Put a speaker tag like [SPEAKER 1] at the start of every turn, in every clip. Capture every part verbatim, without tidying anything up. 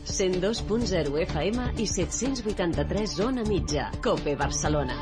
[SPEAKER 1] cent dos punt zero F M i set-cents vuitanta-tres Zona Mitja. COPE Barcelona.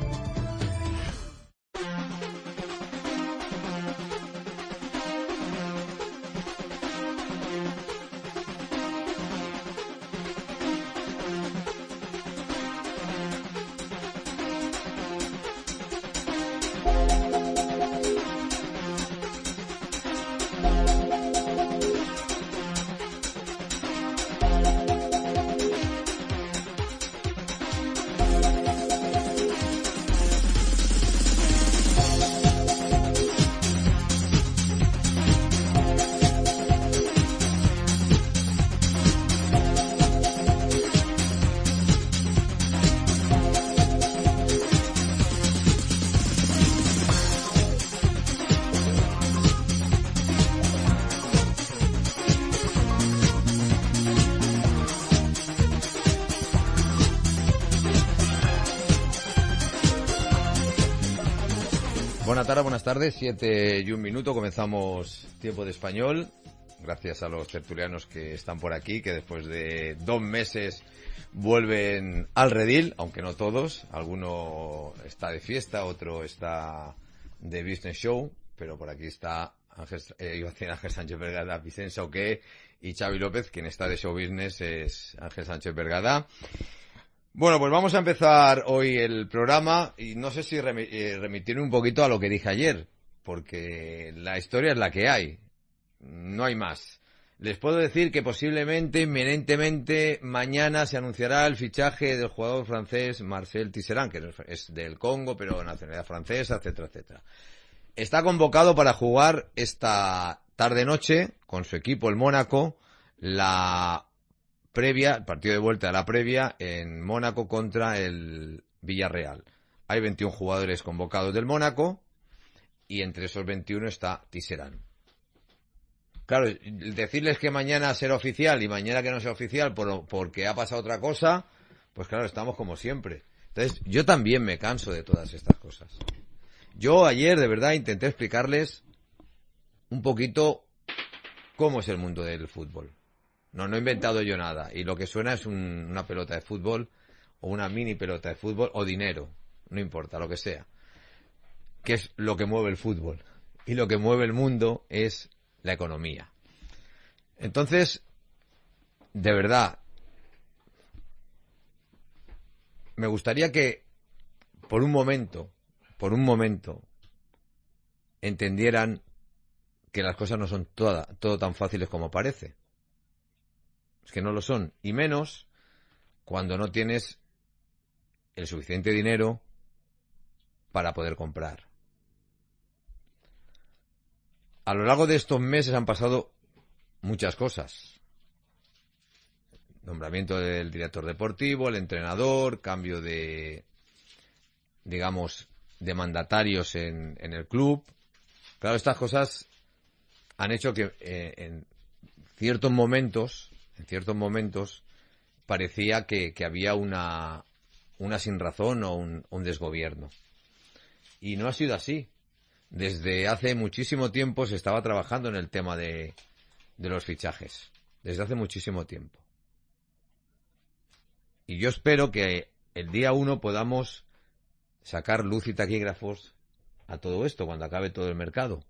[SPEAKER 2] Buenas tardes, buenas tardes, siete y un minuto, comenzamos Tiempo de Español, gracias a los tertulianos que están por aquí, que después de dos meses vuelven al redil, aunque no todos, alguno está de fiesta, otro está de business show, pero por aquí está Ángel, eh, iba a decir Ángel Sánchez Vergada, Vicente Sauqué y Xavi López. Quien está de show business es Ángel Sánchez Vergada. Bueno, pues vamos a empezar hoy el programa y no sé si remi- eh, remitirme un poquito a lo que dije ayer, porque la historia es la que hay, no hay más. Les puedo decir que posiblemente, inminentemente, mañana se anunciará el fichaje del jugador francés Marcel Tisserand, que es del Congo, pero de nacionalidad francesa, etcétera, etcétera. Está convocado para jugar esta tarde-noche con su equipo, el Mónaco, la previa, el partido de vuelta a la previa en Mónaco contra el Villarreal. Hay veintiún jugadores convocados del Mónaco y entre esos veintiuno está Tisserand. Claro, decirles que mañana será oficial y mañana que no sea oficial por, porque ha pasado otra cosa, pues claro, estamos como siempre. Entonces, yo también me canso de todas estas cosas. Yo ayer, de verdad, intenté explicarles un poquito cómo es el mundo del fútbol. No, no he inventado yo nada. Y lo que suena es un, una pelota de fútbol, o una mini pelota de fútbol, o dinero. No importa, lo que sea. Que es lo que mueve el fútbol. Y lo que mueve el mundo es la economía. Entonces, de verdad, me gustaría que, por un momento, por un momento, entendieran que las cosas no son toda, todo tan fáciles como parece. Es que no lo son, y menos cuando no tienes el suficiente dinero para poder comprar. A lo largo de estos meses han pasado muchas cosas. Nombramiento del director deportivo, el entrenador, cambio de, digamos, de mandatarios en, en el club. Claro, estas cosas han hecho que eh, en ciertos momentos En ciertos momentos parecía que, que había una, una sinrazón o un, un desgobierno. Y no ha sido así. Desde hace muchísimo tiempo se estaba trabajando en el tema de, de los fichajes. Desde hace muchísimo tiempo. Y yo espero que el día uno podamos sacar luz y taquígrafos a todo esto cuando acabe todo el mercado.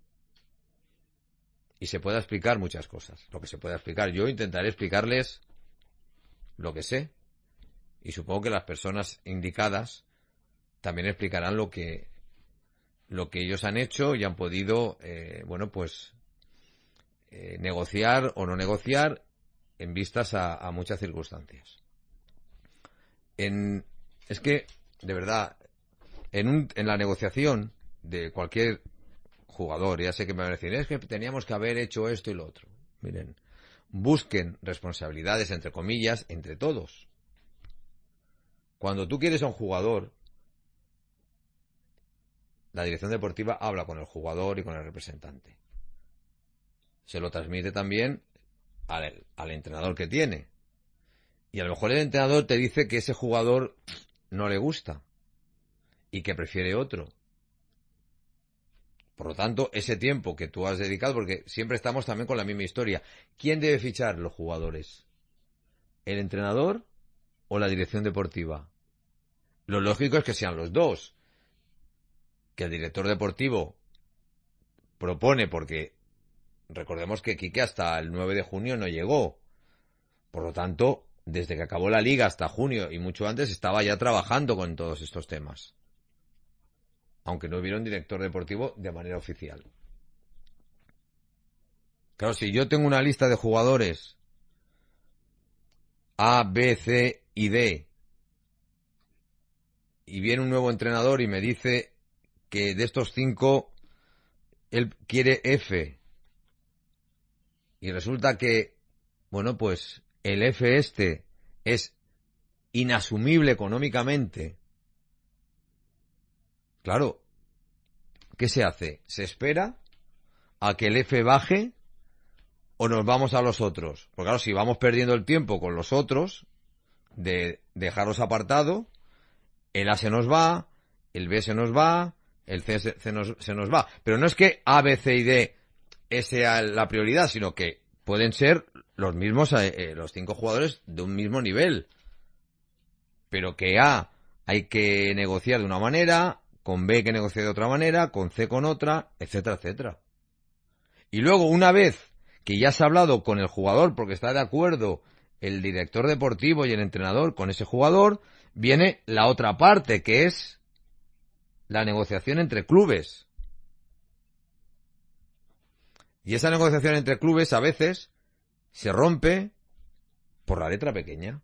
[SPEAKER 2] Y se pueda explicar muchas cosas. Lo que se pueda explicar. Yo intentaré explicarles lo que sé. Y supongo que las personas indicadas también explicarán lo que lo que ellos han hecho y han podido, eh, bueno, pues eh, negociar o no negociar en vistas a, a muchas circunstancias. En, es que, de verdad, en, un, en la negociación de cualquier jugador, ya sé que me van a decir, es que teníamos que haber hecho esto y lo otro. Miren, busquen responsabilidades, entre comillas, entre todos. Cuando tú quieres a un jugador, la dirección deportiva habla con el jugador y con el representante. Se lo transmite también al, al entrenador que tiene. Y a lo mejor el entrenador te dice que ese jugador no le gusta y que prefiere otro. Por lo tanto, ese tiempo que tú has dedicado, porque siempre estamos también con la misma historia. ¿Quién debe fichar? Los jugadores. el entrenador o la dirección deportiva? Lo lógico es que sean los dos. Que el director deportivo propone, porque recordemos que Quique hasta el nueve de junio no llegó. Por lo tanto, desde que acabó la liga hasta junio y mucho antes estaba ya trabajando con todos estos temas. Aunque no hubiera un director deportivo de manera oficial. Claro, si yo tengo una lista de jugadores A, B, C y D y viene un nuevo entrenador y me dice que de estos cinco él quiere F y resulta que, bueno, pues el F este es inasumible económicamente. Claro, ¿qué se hace? ¿Se espera a que el F baje o nos vamos a los otros? Porque claro, si vamos perdiendo el tiempo con los otros, de dejarlos apartado, el A se nos va, el B se nos va, el C se, se, nos, se nos va. Pero no es que A, B, C y D sea la prioridad, sino que pueden ser los mismos, eh, los cinco jugadores de un mismo nivel. Pero que A hay que negociar de una manera, con B hay que negociar de otra manera, con C con otra, etcétera, etcétera. Y luego, una vez que ya se ha hablado con el jugador, porque está de acuerdo el director deportivo y el entrenador con ese jugador, viene la otra parte, que es la negociación entre clubes. Y esa negociación entre clubes a veces se rompe por la letra pequeña.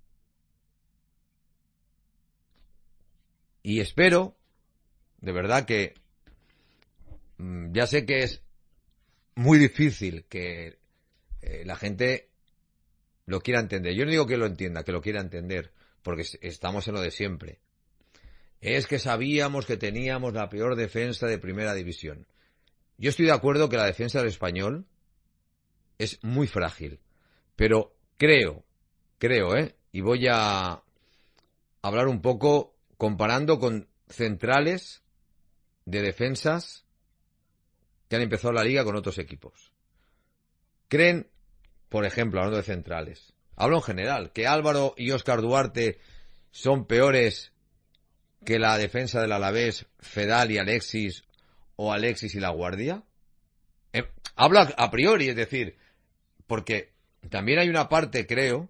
[SPEAKER 2] Y espero, de verdad que ya sé que es muy difícil que eh, la gente lo quiera entender. Yo no digo que lo entienda, que lo quiera entender, porque estamos en lo de siempre. Es que sabíamos que teníamos la peor defensa de primera división. Yo estoy de acuerdo que la defensa del Español es muy frágil, pero creo, creo, ¿eh? Y voy a hablar un poco comparando con centrales de defensas que han empezado la liga con otros equipos. ¿Creen, por ejemplo, hablando de centrales, hablo en general, que Álvaro y Óscar Duarte son peores que la defensa del Alavés, Fedal y Alexis, o Alexis y La Guardia? Eh, hablo a, a priori, es decir, porque también hay una parte, creo,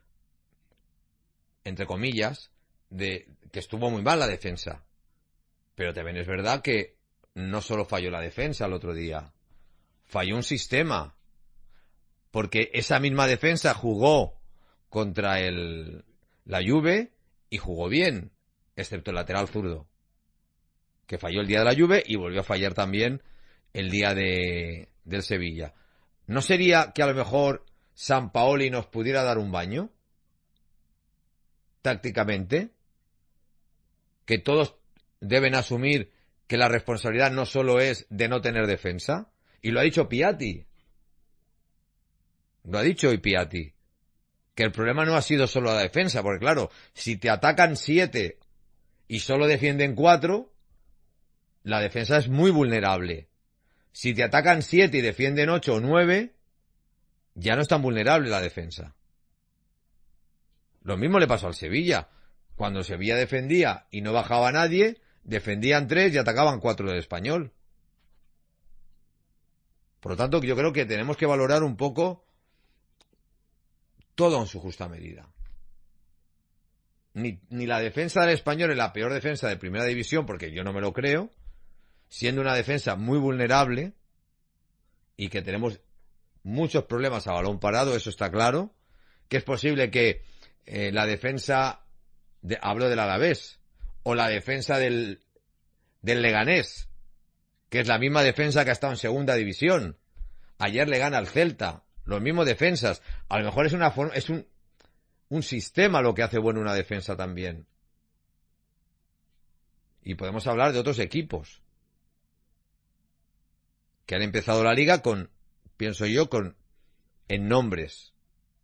[SPEAKER 2] entre comillas, de que estuvo muy mal la defensa. Pero también es verdad que no solo falló la defensa el otro día, falló un sistema. Porque esa misma defensa jugó contra el la Juve y jugó bien, excepto el lateral zurdo, que falló el día de la Juve y volvió a fallar también el día de del Sevilla. ¿No sería que a lo mejor Sampaoli nos pudiera dar un baño? Tácticamente. Que todos deben asumir que la responsabilidad no solo es de no tener defensa. Y lo ha dicho Piatti. Lo ha dicho hoy Piatti. Que el problema no ha sido solo la defensa. Porque claro, si te atacan siete y solo defienden cuatro, la defensa es muy vulnerable. Si te atacan siete y defienden ocho o nueve, ya no es tan vulnerable la defensa. Lo mismo le pasó al Sevilla. Cuando Sevilla defendía y no bajaba a nadie, defendían tres y atacaban cuatro del Español. Por lo tanto, yo creo que tenemos que valorar un poco todo en su justa medida. Ni, ni la defensa del Español es la peor defensa de primera división, porque yo no me lo creo, siendo una defensa muy vulnerable y que tenemos muchos problemas a balón parado, eso está claro, que es posible que eh, la defensa, de, hablo del Alavés, o la defensa del, del Leganés, que es la misma defensa que ha estado en segunda división. Ayer le gana al Celta, los mismos defensas. A lo mejor es una forma, es un, un sistema lo que hace bueno una defensa también. Y podemos hablar de otros equipos que han empezado la liga con, pienso yo, con en nombres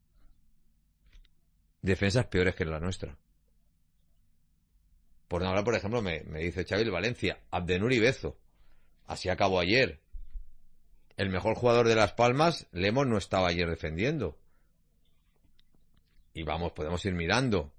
[SPEAKER 2] defensas peores que la nuestra. Por no hablar, por ejemplo, me, me dice Xavi el Valencia, Abdenur y Bezo. Así acabó ayer. El mejor jugador de Las Palmas, Lemos, no estaba ayer defendiendo. y vamos, podemos ir mirando.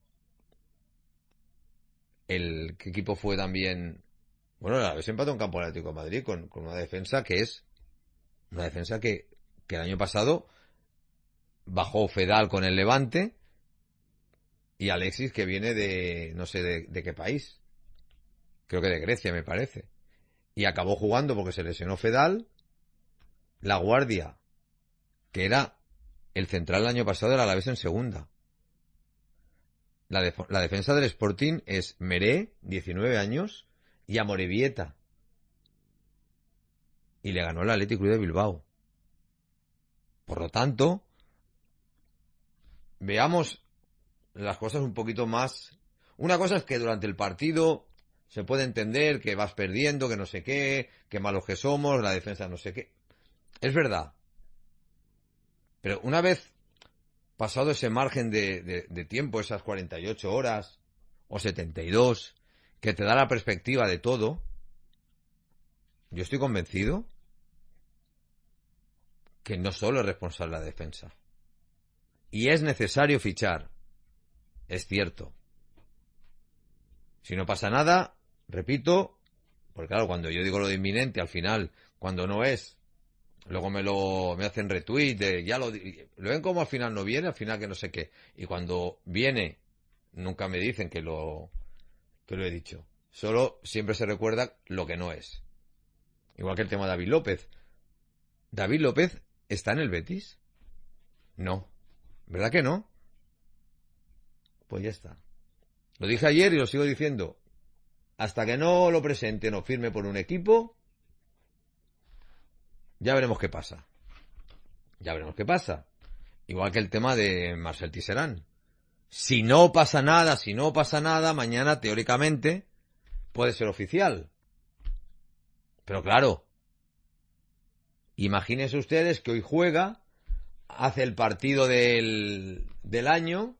[SPEAKER 2] El ¿qué equipo fue también? Bueno, la vez empató en campo del Atlético de Madrid con, con una defensa que es una defensa que, que el año pasado bajó Fedal con el Levante y Alexis, que viene de no sé de, de qué país, creo que de Grecia me parece, y acabó jugando porque se lesionó Fedal. La guardia, que era el central el año pasado, era la vez en segunda. La, def- la defensa del Sporting es Meré, diecinueve años, y Amorebieta. Y le ganó el Athletic Club de Bilbao. Por lo tanto, veamos las cosas un poquito más. Una cosa es que durante el partido se puede entender que vas perdiendo, que no sé qué, que malos que somos, la defensa no sé qué. Es verdad. Pero una vez pasado ese margen de, de, de tiempo, esas cuarenta y ocho horas o setenta y dos, que te da la perspectiva de todo, yo estoy convencido que no solo es responsable la defensa. Y es necesario fichar. Es cierto. Si no pasa nada, repito, porque claro, cuando yo digo lo de inminente, al final, cuando no es, luego me lo me hacen retweet, de, ya lo, lo ven como al final no viene, al final que no sé qué. Y cuando viene, nunca me dicen que lo, que lo he dicho. Solo siempre se recuerda lo que no es. Igual que el tema de David López. ¿David López está en el Betis? No. ¿Verdad que no? Pues ya está. Lo dije ayer y lo sigo diciendo. Hasta que no lo presenten o firme por un equipo, ya veremos qué pasa. Ya veremos qué pasa. Igual que el tema de Marcel Tisserand. Si no pasa nada, si no pasa nada, mañana teóricamente puede ser oficial. Pero claro, imagínense ustedes que hoy juega, hace el partido del, del año.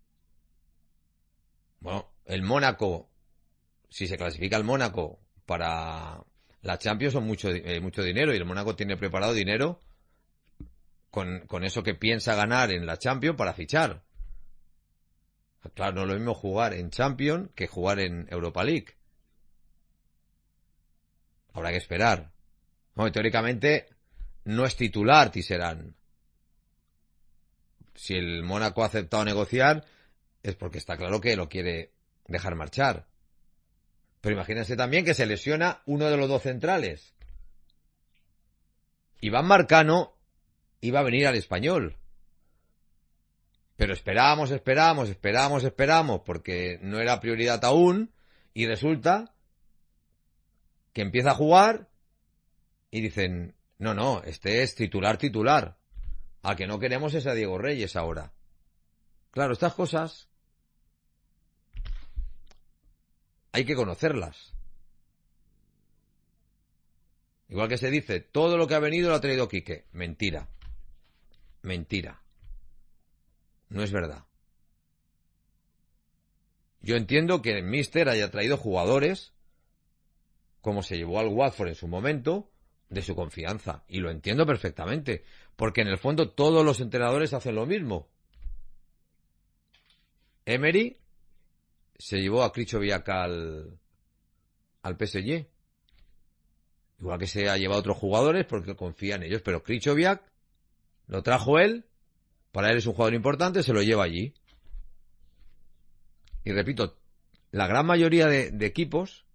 [SPEAKER 2] Bueno, el Mónaco, si se clasifica el Mónaco para la Champions, son mucho, eh, mucho dinero, y el Mónaco tiene preparado dinero con, con eso que piensa ganar en la Champions para fichar. Claro, no es lo mismo jugar en Champions que jugar en Europa League. Habrá que esperar. Bueno, teóricamente no es titular Tisserand. Si el Mónaco ha aceptado negociar, es porque está claro que lo quiere dejar marchar. Pero imagínense también que se lesiona uno de los dos centrales. Iván Marcano iba a venir al Español. Pero esperamos, esperamos, esperamos, esperamos, porque no era prioridad aún, y resulta que empieza a jugar y dicen, no, no, este es titular, titular. Al que no queremos es a Diego Reyes ahora. Claro, estas cosas hay que conocerlas. Igual que se dice, todo lo que ha venido lo ha traído Quique. Mentira. Mentira. No es verdad. Yo entiendo que el míster haya traído jugadores, como se llevó al Watford en su momento, de su confianza. Y lo entiendo perfectamente. Porque en el fondo todos los entrenadores hacen lo mismo. Emery se llevó a Krychowiak al, al P S G. Igual que se ha llevado a otros jugadores porque confía en ellos. Pero Krychowiak lo trajo él. Para él es un jugador importante, se lo lleva allí. Y repito, la gran mayoría de, de equipos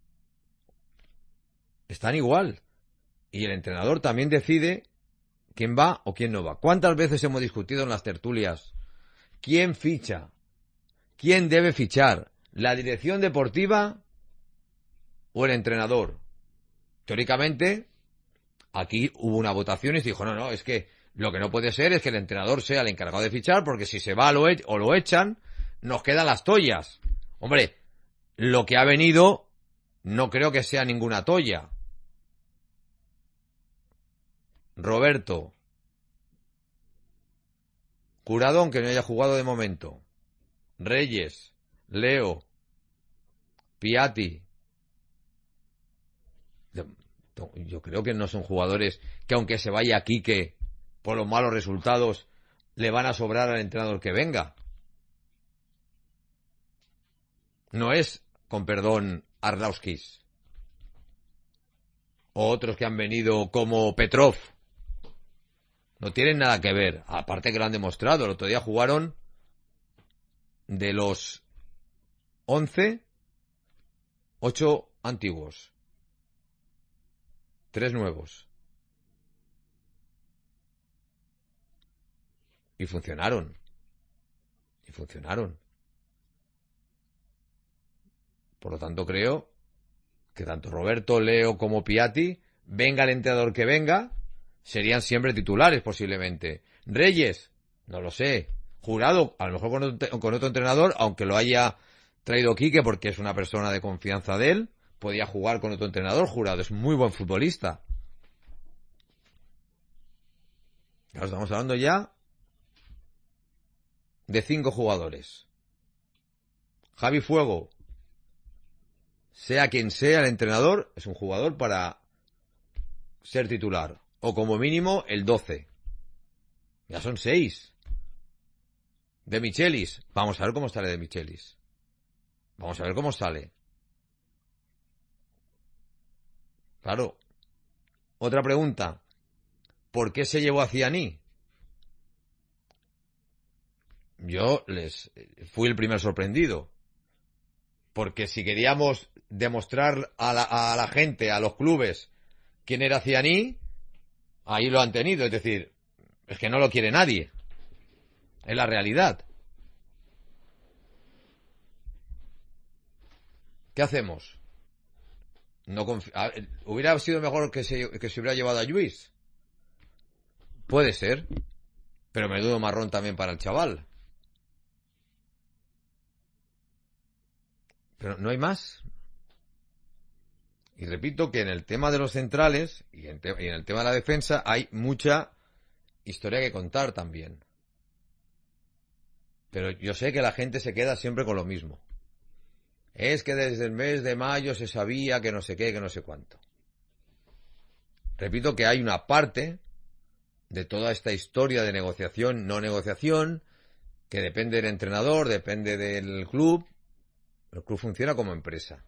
[SPEAKER 2] están igual. Y el entrenador también decide quién va o quién no va. ¿Cuántas veces hemos discutido en las tertulias quién ficha? ¿Quién debe fichar? ¿La dirección deportiva o el entrenador? Teóricamente, aquí hubo una votación y se dijo, no, no, es que lo que no puede ser es que el entrenador sea el encargado de fichar, porque si se va lo e- o lo echan, nos quedan las toallas. Hombre, lo que ha venido no creo que sea ninguna toalla. Roberto. Curado, aunque no haya jugado de momento. Reyes. Leo. Piatti. Yo, yo creo que no son jugadores que, aunque se vaya Quique por los malos resultados, le van a sobrar al entrenador que venga. No es, con perdón, Arlauskis. O otros que han venido como Petrov. No tienen nada que ver. Aparte que lo han demostrado. El otro día jugaron de los once, ocho antiguos. Tres nuevos. Y funcionaron. Y funcionaron. Por lo tanto, creo que tanto Roberto, Leo como Piatti, venga el entrenador que venga, serían siempre titulares posiblemente. Reyes, no lo sé. Jurado, a lo mejor con otro, con otro entrenador, aunque lo haya traído Quique porque es una persona de confianza de él, podía jugar con otro entrenador. Jurado es muy buen futbolista. Ahora estamos hablando ya de cinco jugadores. Javi Fuego, sea quien sea el entrenador, es un jugador para ser titular. O como mínimo el doce. Ya son seis. De Michelis. Vamos a ver cómo sale De Michelis. Vamos a ver cómo sale. Claro. Otra pregunta. ¿Por qué se llevó a Ziani? Yo les fui el primer sorprendido. Porque si queríamos demostrar a la, a la gente, a los clubes, quién era Ziani, ahí lo han tenido. Es decir, es que no lo quiere nadie. Es la realidad. ¿Qué hacemos? No confi- a- ¿Hubiera sido mejor que se, que se hubiera llevado a Lluís? Puede ser. Pero menudo marrón también para el chaval. Pero no hay más. Y repito que en el tema de los centrales y en, te- y en el tema de la defensa hay mucha historia que contar también. Pero yo sé que la gente se queda siempre con lo mismo. Es que desde el mes de mayo se sabía que no sé qué, que no sé cuánto. Repito que hay una parte de toda esta historia de negociación, no negociación, que depende del entrenador, depende del club. El club funciona como empresa.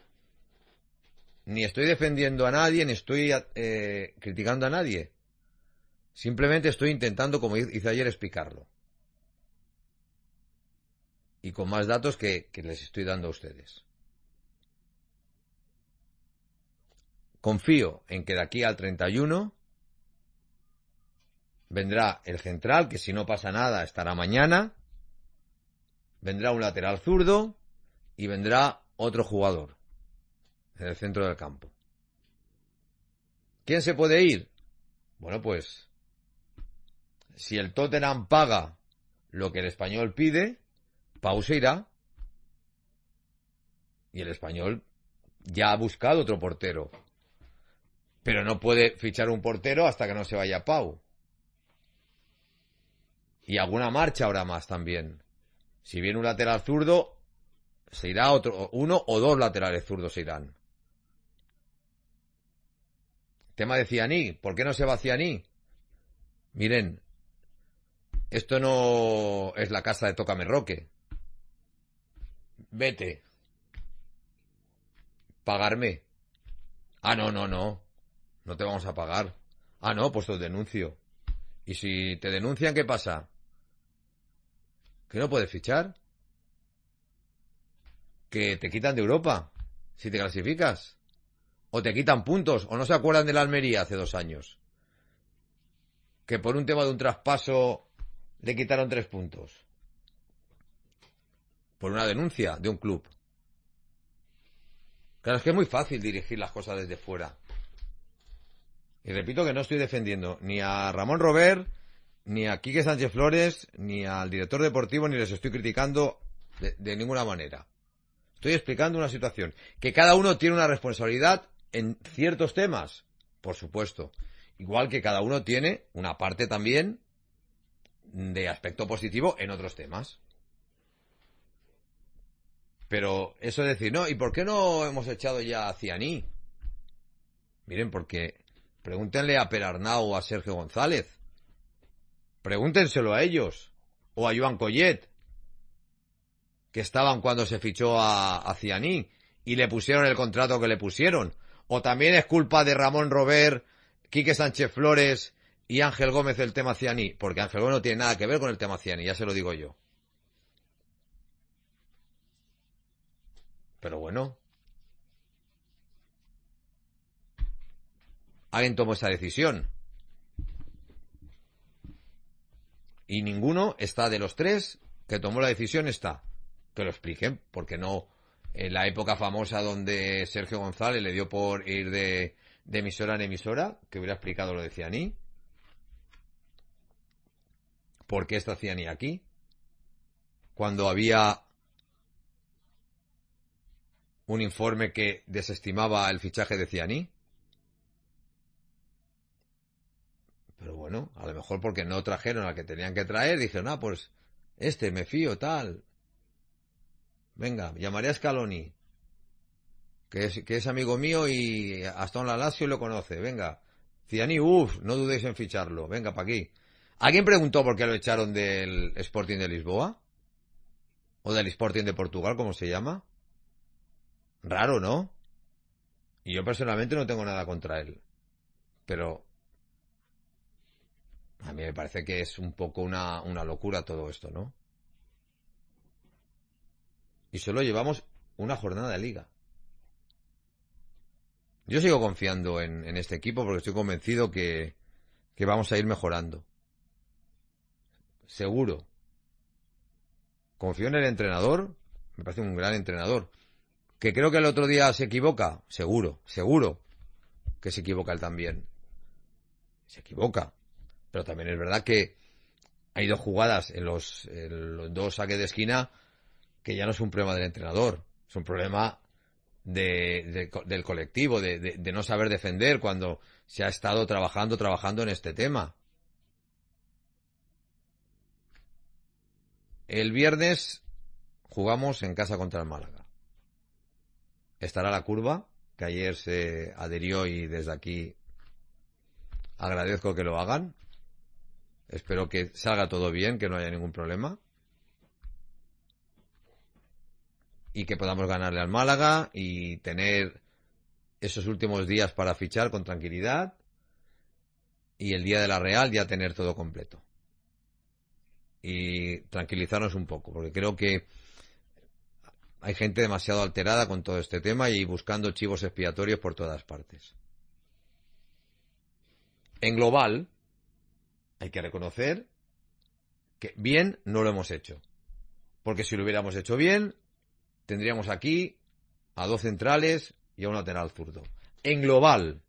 [SPEAKER 2] Ni estoy defendiendo a nadie, ni estoy eh, criticando a nadie. Simplemente estoy intentando, como hice ayer, explicarlo. Y con más datos que, que les estoy dando a ustedes. Confío en que de aquí al treinta y uno vendrá el central, que si no pasa nada estará mañana. Vendrá un lateral zurdo y vendrá otro jugador en el centro del campo. ¿Quién se puede ir? Bueno, pues si el Tottenham paga lo que el Español pide, Pau se irá. Y el Español ya ha buscado otro portero. Pero no puede fichar un portero hasta que no se vaya Pau. Y alguna marcha habrá más también. Si viene un lateral zurdo, se irá otro, uno o dos laterales zurdos se irán. Tema de Ziani. ¿Por qué no se va Ziani? Miren, esto no es la casa de Tócame Roque. Vete. Pagarme. Ah, no, no, no. No te vamos a pagar. Ah, no, pues te denuncio. ¿Y si te denuncian, qué pasa? ¿Que no puedes fichar? ¿Que te quitan de Europa si te clasificas? ¿O te quitan puntos? ¿O no se acuerdan de la Almería hace dos años? Que por un tema de un traspaso le quitaron tres puntos. Por una denuncia de un club. Claro, es que es muy fácil dirigir las cosas desde fuera. Y repito que no estoy defendiendo ni a Ramón Robert, ni a Quique Sánchez Flores, ni al director deportivo, ni les estoy criticando de, de ninguna manera. Estoy explicando una situación. Que cada uno tiene una responsabilidad en ciertos temas, por supuesto. Igual que cada uno tiene una parte también de aspecto positivo en otros temas. Pero eso de decir, no, ¿y por qué no hemos echado ya a Ziani? Miren, porque pregúntenle a Perarnau o a Sergio González. Pregúntenselo a ellos. O a Joan Collet. que estaban cuando se fichó a, a Zianí y le pusieron el contrato que le pusieron. O también es culpa de Ramón Robert, Quique Sánchez Flores y Ángel Gómez el tema Zianí, porque Ángel Gómez no tiene nada que ver con el tema Zianí, ya se lo digo yo. Pero bueno, alguien tomó esa decisión. Y ninguno está de los tres que tomó la decisión está. Que lo expliquen, porque no en la época famosa donde Sergio González le dio por ir de, de emisora en emisora, que hubiera explicado lo de Zianí. ¿Por qué está Zianí aquí? Cuando había un informe que desestimaba el fichaje de Zianí. Pero bueno, a lo mejor porque no trajeron al que tenían que traer, dijeron, ah, pues este, me fío, tal. Venga, llamaré a Scaloni, que es, que es amigo mío y hasta en la Lazio lo conoce. Venga, Zianí, uff, no dudéis en ficharlo. Venga, pa' aquí. ¿Alguien preguntó por qué lo echaron del Sporting de Lisboa? ¿O del Sporting de Portugal, como se llama? Raro, ¿no? Y yo personalmente no tengo nada contra él. Pero a mí me parece que es un poco una, una locura todo esto, ¿no? Y solo llevamos una jornada de liga. Yo sigo confiando en, en este equipo porque estoy convencido que, que vamos a ir mejorando. Seguro. Confío en el entrenador. Me parece un gran entrenador. ¿Que creo que el otro día se equivoca? Seguro, seguro que se equivoca él también. Se equivoca. Pero también es verdad que hay dos jugadas en los, en los dos saques de esquina que ya no es un problema del entrenador, es un problema de, de, del colectivo, de, de, de no saber defender cuando se ha estado trabajando, trabajando en este tema. El viernes jugamos en casa contra el Málaga. Estará la curva, que ayer se adherió y desde aquí agradezco que lo hagan. Espero que salga todo bien, que no haya ningún problema. Y que podamos ganarle al Málaga y tener esos últimos días para fichar con tranquilidad. Y el día de la Real ya tener todo completo. Y tranquilizarnos un poco, porque creo que hay gente demasiado alterada con todo este tema y buscando chivos expiatorios por todas partes. En global, hay que reconocer que bien no lo hemos hecho. Porque si lo hubiéramos hecho bien, tendríamos aquí a dos centrales y a un lateral zurdo. En global.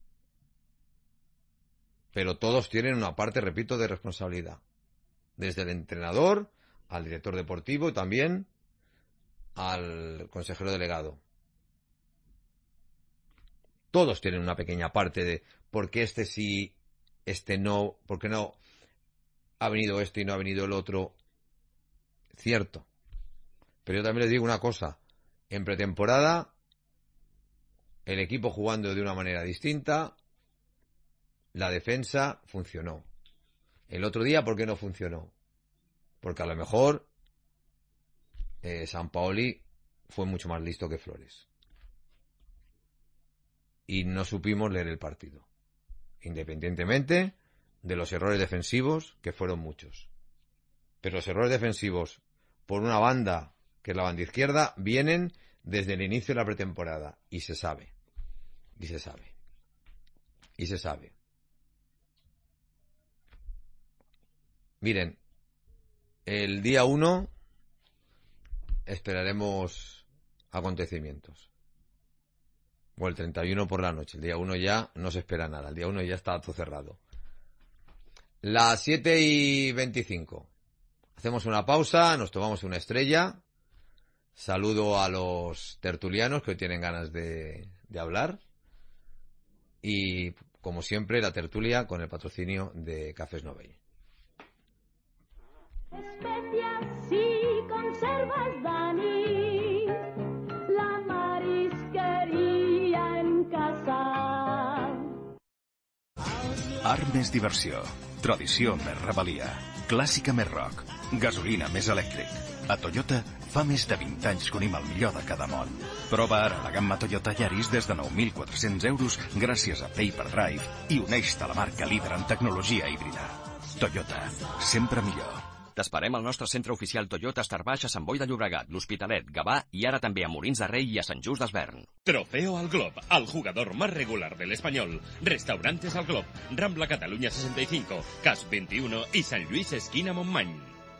[SPEAKER 2] Pero todos tienen una parte, repito, de responsabilidad. Desde el entrenador al director deportivo y también al consejero delegado. Todos tienen una pequeña parte de por qué este sí, este no, por qué no ha venido este y no ha venido el otro. Cierto. Pero yo también les digo una cosa. En pretemporada, el equipo jugando de una manera distinta, la defensa funcionó. El otro día, ¿por qué no funcionó? Porque a lo mejor eh, Sampaoli fue mucho más listo que Flores. Y no supimos leer el partido. Independientemente de los errores defensivos, que fueron muchos. Pero los errores defensivos, por una banda, que es la banda izquierda, vienen desde el inicio de la pretemporada. Y se sabe. Y se sabe. Y se sabe. Miren, el día uno esperaremos acontecimientos. O el treinta y uno por la noche. El día uno ya no se espera nada. El día uno ya está todo cerrado. Las siete y veinticinco. Hacemos una pausa, nos tomamos una estrella. Saludo a los tertulianos que hoy tienen ganas de, de hablar. Y, como siempre, la tertulia con el patrocinio de Cafés Novell.
[SPEAKER 3] Especias y conservas, Dani, la marisqueria en casa.
[SPEAKER 4] Art més diversió, tradició més rebel·lia, clàssica més rock, gasolina més elèctric. A Toyota fa més de vint anys que unim el millor de cada món. Prova ara la gamma Toyota Yaris des de nou mil quatre-cents euros gràcies a Pay per Drive i uneix-te a la marca líder en tecnologia híbrida. Toyota, sempre millor.
[SPEAKER 5] T'esperem al nostre centre oficial Toyota Estar Baix a Sant Boi de Llobregat, l'Hospitalet, Gavà i ara també a Molins de Rei i a Sant Just d'Esvern.
[SPEAKER 6] Trofeo al Glob, al jugador más regular del español. Restaurantes al Glob, Rambla Cataluña sesenta y cinco, Cas veintiuno y San Luis esquina Montmany.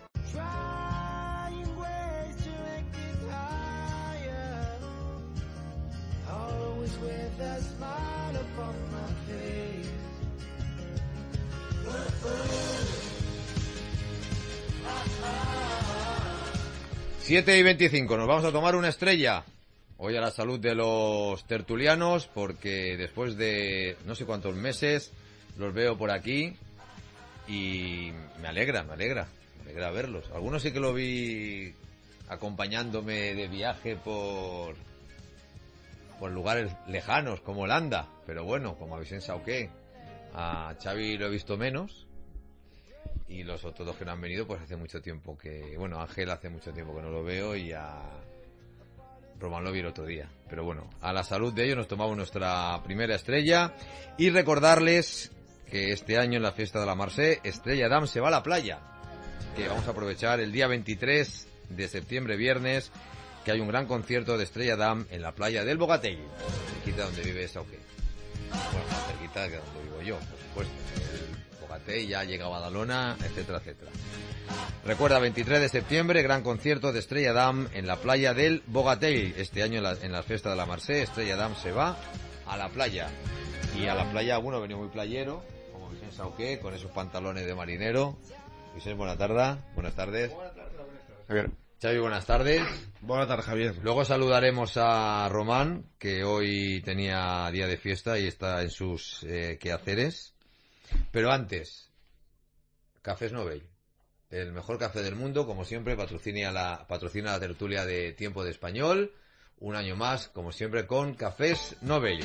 [SPEAKER 2] siete y veinticinco, nos vamos a tomar una estrella. Hoy a la salud de los tertulianos, porque después de no sé cuántos meses los veo por aquí y me alegra, me alegra, me alegra verlos. Algunos sí que lo vi acompañándome de viaje por por lugares lejanos como Holanda, pero bueno, como a Vicent Sauqué, a Xavi lo he visto menos. Y los otros dos que no han venido, pues hace mucho tiempo que... Bueno, Ángel hace mucho tiempo que no lo veo y a Román lo vi el otro día. Pero bueno, a la salud de ellos nos tomamos nuestra primera estrella. Y recordarles que este año en la fiesta de la Marse, Estrella Damm se va a la playa. Que vamos a aprovechar el día veintitrés de septiembre, viernes, que hay un gran concierto de Estrella Damm en la playa del Bogatell, cerquita donde vive Sauqué. Bueno, más cerquita que donde vivo yo, por supuesto. Ya llega a Badalona, etcétera, etcétera. Recuerda, veintitrés de septiembre, gran concierto de Estrella Damm en la playa del Bogatell. Este año en la, en la fiesta de la Marse, Estrella Damm se va a la playa. Y a la playa, bueno, venía muy playero, como Vicent Sauqué, con esos pantalones de marinero. Vicent, buena tarde. Buenas tardes. Buenas tardes, buenas tardes. Javier. Xavi, buenas tardes.
[SPEAKER 7] Buenas tardes, Javier.
[SPEAKER 2] Luego saludaremos a Román, que hoy tenía día de fiesta y está en sus eh, quehaceres. Pero antes, Cafés Novell, el mejor café del mundo, como siempre, patrocina la, patrocina la tertulia de Tiempo de Español, un año más, como siempre, con Cafés Novell.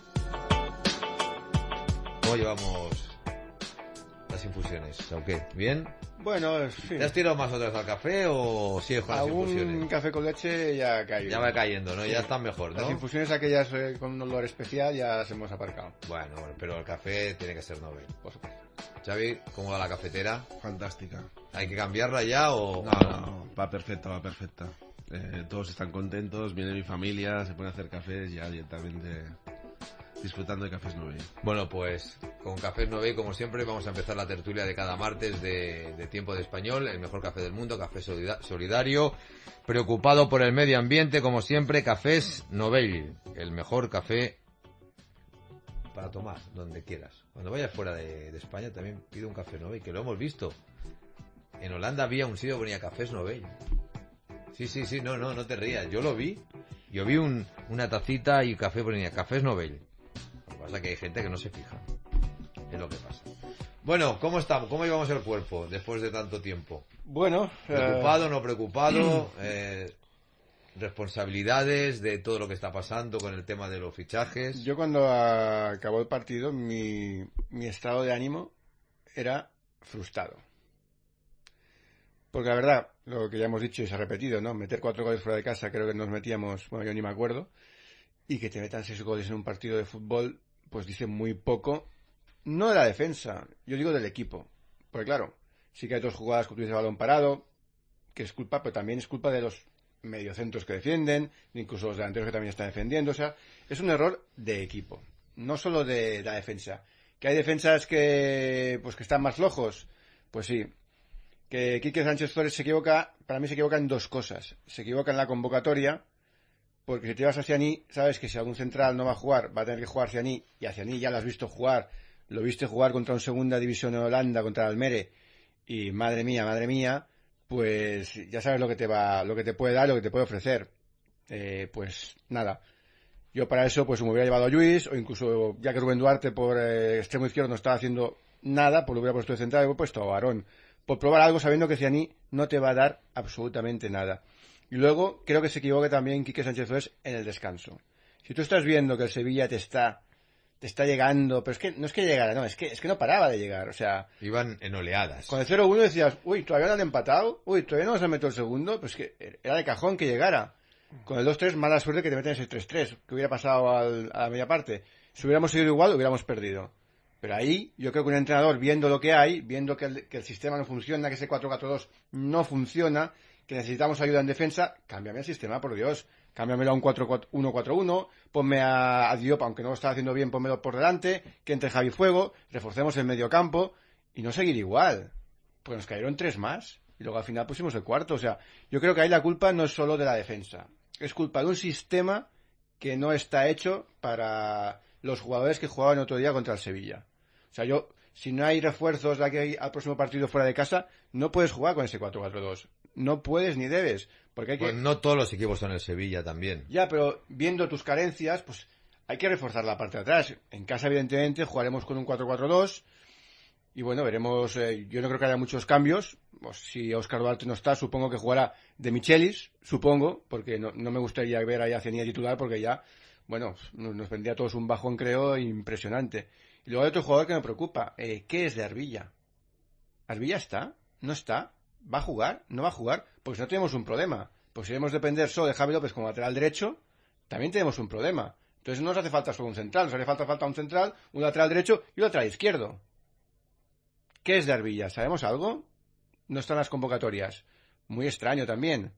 [SPEAKER 2] ¿Cómo llevamos las infusiones? ¿O qué? ¿Bien?
[SPEAKER 7] Bueno, sí.
[SPEAKER 2] ¿Te has tirado más otra vez al café o sigues con las infusiones?
[SPEAKER 7] Un café con leche ya cae.
[SPEAKER 2] Ya va cayendo, ¿no? Sí. Ya están mejor, ¿no?
[SPEAKER 7] Las infusiones aquellas eh, con un olor especial ya las hemos aparcado.
[SPEAKER 2] Bueno, pero el café tiene que ser Novell.
[SPEAKER 7] Por supuesto.
[SPEAKER 2] Xavi, ¿cómo va la cafetera?
[SPEAKER 7] Fantástica.
[SPEAKER 2] ¿Hay que cambiarla ya o...?
[SPEAKER 7] No, no, no, va perfecta, va perfecta. Eh, todos están contentos, viene mi familia, se pone a hacer cafés ya directamente disfrutando de Cafés Novell.
[SPEAKER 2] Bueno, pues con Cafés Novell, como siempre, vamos a empezar la tertulia de cada martes de, de Tiempo de Español, el mejor café del mundo, café solidario, preocupado por el medio ambiente, como siempre, Cafés Novell, el mejor café para tomar, donde quieras. Cuando vayas fuera de, de España también pide un Café Novell, que lo hemos visto. En Holanda había un sitio que ponía Cafés Novell. Sí, sí, sí, no, no, no te rías, yo lo vi. Yo vi un, una tacita y café ponía Cafés Novell. Lo que pasa es que hay gente que no se fija. Es lo que pasa. Bueno, ¿cómo estamos? ¿Cómo llevamos el cuerpo después de tanto tiempo?
[SPEAKER 7] Bueno,
[SPEAKER 2] ¿preocupado, uh... no preocupado? eh, ¿Responsabilidades de todo lo que está pasando con el tema de los fichajes?
[SPEAKER 7] Yo cuando acabó el partido, mi, mi estado de ánimo era frustrado. Porque la verdad, lo que ya hemos dicho y se ha repetido, ¿no? Meter cuatro goles fuera de casa, creo que nos metíamos, bueno, yo ni me acuerdo. Y que te metan seis goles en un partido de fútbol, pues dice muy poco. No de la defensa, yo digo del equipo. Porque claro, sí que hay dos jugadas que utiliza el balón parado, que es culpa, pero también es culpa de los mediocentros que defienden, incluso los delanteros que también están defendiendo. O sea, es un error de equipo, no solo de la defensa. Que hay defensas que, pues que están más flojos, pues sí. Que Quique Sánchez Flores se equivoca, para mí se equivoca en dos cosas. Se equivoca en la convocatoria, porque si te vas a Cianí, sabes que si algún central no va a jugar, va a tener que jugar Cianí, y a Cianí ya lo has visto jugar, lo viste jugar contra un segunda división en Holanda, contra el Almere, y madre mía, madre mía, pues ya sabes lo que te va, lo que te puede dar, lo que te puede ofrecer. Eh, pues nada. Yo para eso pues me hubiera llevado a Lluís, o incluso ya que Rubén Duarte por eh, extremo izquierdo no estaba haciendo nada, pues lo hubiera puesto de central y lo hubiera puesto a Barón. Por probar algo sabiendo que Cianí no te va a dar absolutamente nada. Y luego creo que se equivoca también Quique Sánchez Flores en el descanso. Si tú estás viendo que el Sevilla te está te está llegando, pero es que no es que llegara, no, es que es que no paraba de llegar, o sea...
[SPEAKER 2] Iban en oleadas.
[SPEAKER 7] Con el cero uno decías, uy, todavía no han empatado, uy, todavía no nos han metido el segundo, pues que era de cajón que llegara. Con el dos tres, mala suerte que te meten ese tres tres, que hubiera pasado al, a la media parte. Si hubiéramos seguido igual, hubiéramos perdido. Pero ahí, yo creo que un entrenador, viendo lo que hay, viendo que el, que el sistema no funciona, que ese cuatro cuatro dos no funciona, que necesitamos ayuda en defensa, cámbiame el sistema, por Dios. Cámbiamelo a un cuatro uno cuatro uno, ponme a, a Diop, aunque no lo está haciendo bien, ponmelo por delante, que entre Javi Fuego, reforcemos el medio campo, y no seguir igual. Pues nos cayeron tres más, y luego al final pusimos el cuarto. O sea, yo creo que ahí la culpa no es solo de la defensa. Es culpa de un sistema que no está hecho para los jugadores que jugaban otro día contra el Sevilla. O sea, yo, si no hay refuerzos de aquí al próximo partido fuera de casa, no puedes jugar con ese cuatro cuatro dos. No puedes ni debes. Porque hay que...
[SPEAKER 2] Pues no todos los equipos son el Sevilla también.
[SPEAKER 7] Ya, pero viendo tus carencias, pues hay que reforzar la parte de atrás. En casa, evidentemente, jugaremos con un cuatro cuatro dos. Y bueno, veremos. Eh, yo no creo que haya muchos cambios. Pues, si Óscar Duarte no está, supongo que jugará de Michelis, supongo, porque no, no me gustaría ver ahí a Cenía titular, porque ya, bueno, nos, nos vendría a todos un bajón, creo, impresionante. Y luego hay otro jugador que me preocupa. Eh, ¿Qué es de Arbilla? ¿Arbilla está? ¿No está? ¿Va a jugar? ¿No va a jugar? Pues no tenemos un problema. Pues si debemos depender solo de Javi López como lateral derecho, también tenemos un problema. Entonces no nos hace falta solo un central, nos hace falta, falta un central, un lateral derecho y un lateral izquierdo. ¿Qué es de Arbilla? ¿Sabemos algo? No están las convocatorias. Muy extraño también.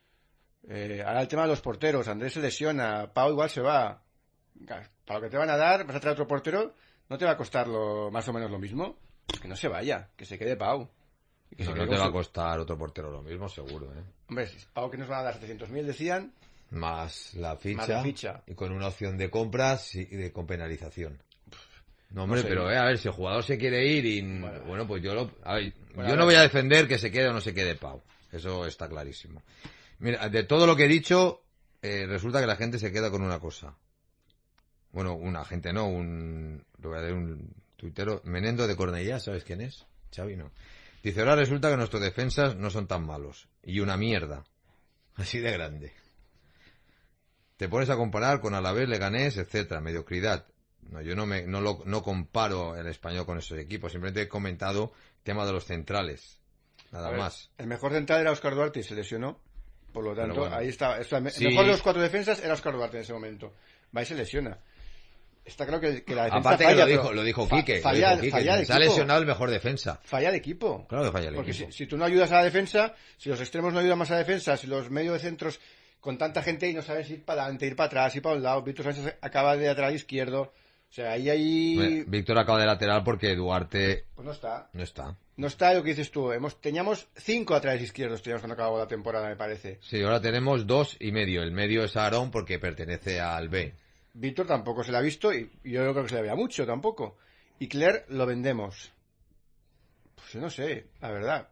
[SPEAKER 7] Eh, ahora el tema de los porteros. Andrés se lesiona. Pau igual se va. Para lo que te van a dar, vas a traer otro portero, ¿no te va a costar lo, más o menos lo mismo? Pues que no se vaya, que se quede Pau.
[SPEAKER 2] Que no, no te va a costar otro portero lo mismo, seguro, ¿eh?
[SPEAKER 7] Hombre, Pau que nos van a dar setecientos mil, decían.
[SPEAKER 2] Más la ficha.
[SPEAKER 7] Más la ficha.
[SPEAKER 2] Y con una opción de compras y de con penalización. No, hombre,
[SPEAKER 7] no sé.
[SPEAKER 2] pero eh, a ver, si el jugador se quiere ir y... Bueno, bueno pues yo lo... A ver,
[SPEAKER 7] bueno,
[SPEAKER 2] yo
[SPEAKER 7] a
[SPEAKER 2] no
[SPEAKER 7] ver.
[SPEAKER 2] voy a defender que se quede o no se quede Pau. Eso está clarísimo. Mira, de todo lo que he dicho, eh, resulta que la gente se queda con una cosa. Bueno, una gente no, un... Lo voy a dar un tuitero. Menendo de Cornellá, ¿sabes quién es? Xavi, no. Dice, ahora resulta que nuestros defensas no son tan malos. Y una mierda. Así de grande. Te pones a comparar con Alavés, Leganés, etcétera. Mediocridad. No, yo no me no lo no comparo el Español con esos equipos. Simplemente he comentado el tema de los centrales. Nada
[SPEAKER 7] ver,
[SPEAKER 2] más.
[SPEAKER 7] El mejor central era Óscar Duarte y se lesionó. Por lo tanto,
[SPEAKER 2] bueno.
[SPEAKER 7] ahí está. está el
[SPEAKER 2] Sí.
[SPEAKER 7] mejor de los cuatro defensas era Óscar Duarte en ese momento. Va y se lesiona. Está claro que, que la defensa
[SPEAKER 2] Aparte
[SPEAKER 7] falla,
[SPEAKER 2] que lo dijo,
[SPEAKER 7] pero
[SPEAKER 2] lo dijo
[SPEAKER 7] fa-
[SPEAKER 2] Quique.
[SPEAKER 7] Falla,
[SPEAKER 2] lo dijo Quique.
[SPEAKER 7] falla el
[SPEAKER 2] Se ha
[SPEAKER 7] equipo.
[SPEAKER 2] lesionado el mejor defensa.
[SPEAKER 7] Falla el equipo.
[SPEAKER 2] Claro que falla el
[SPEAKER 7] Porque
[SPEAKER 2] equipo.
[SPEAKER 7] si, si tú no ayudas a la defensa, si los extremos no ayudan más a la defensa, si los medios de centros con tanta gente y no sabes ir para adelante, ir para atrás, ir para un lado, Víctor Sánchez acaba de lateral izquierdo, o sea, ahí ahí
[SPEAKER 2] Bueno, Víctor acaba de lateral porque Duarte
[SPEAKER 7] pues no está.
[SPEAKER 2] no está.
[SPEAKER 7] No está lo que dices tú. Hemos teníamos cinco laterales izquierdos teníamos cuando acabó la temporada, me parece.
[SPEAKER 2] Sí, ahora tenemos dos y medio. El medio es Aarón porque pertenece al B.
[SPEAKER 7] Víctor tampoco se la ha visto y y yo no creo que se le vea mucho tampoco. Y Claire lo vendemos. Pues yo no sé, la verdad.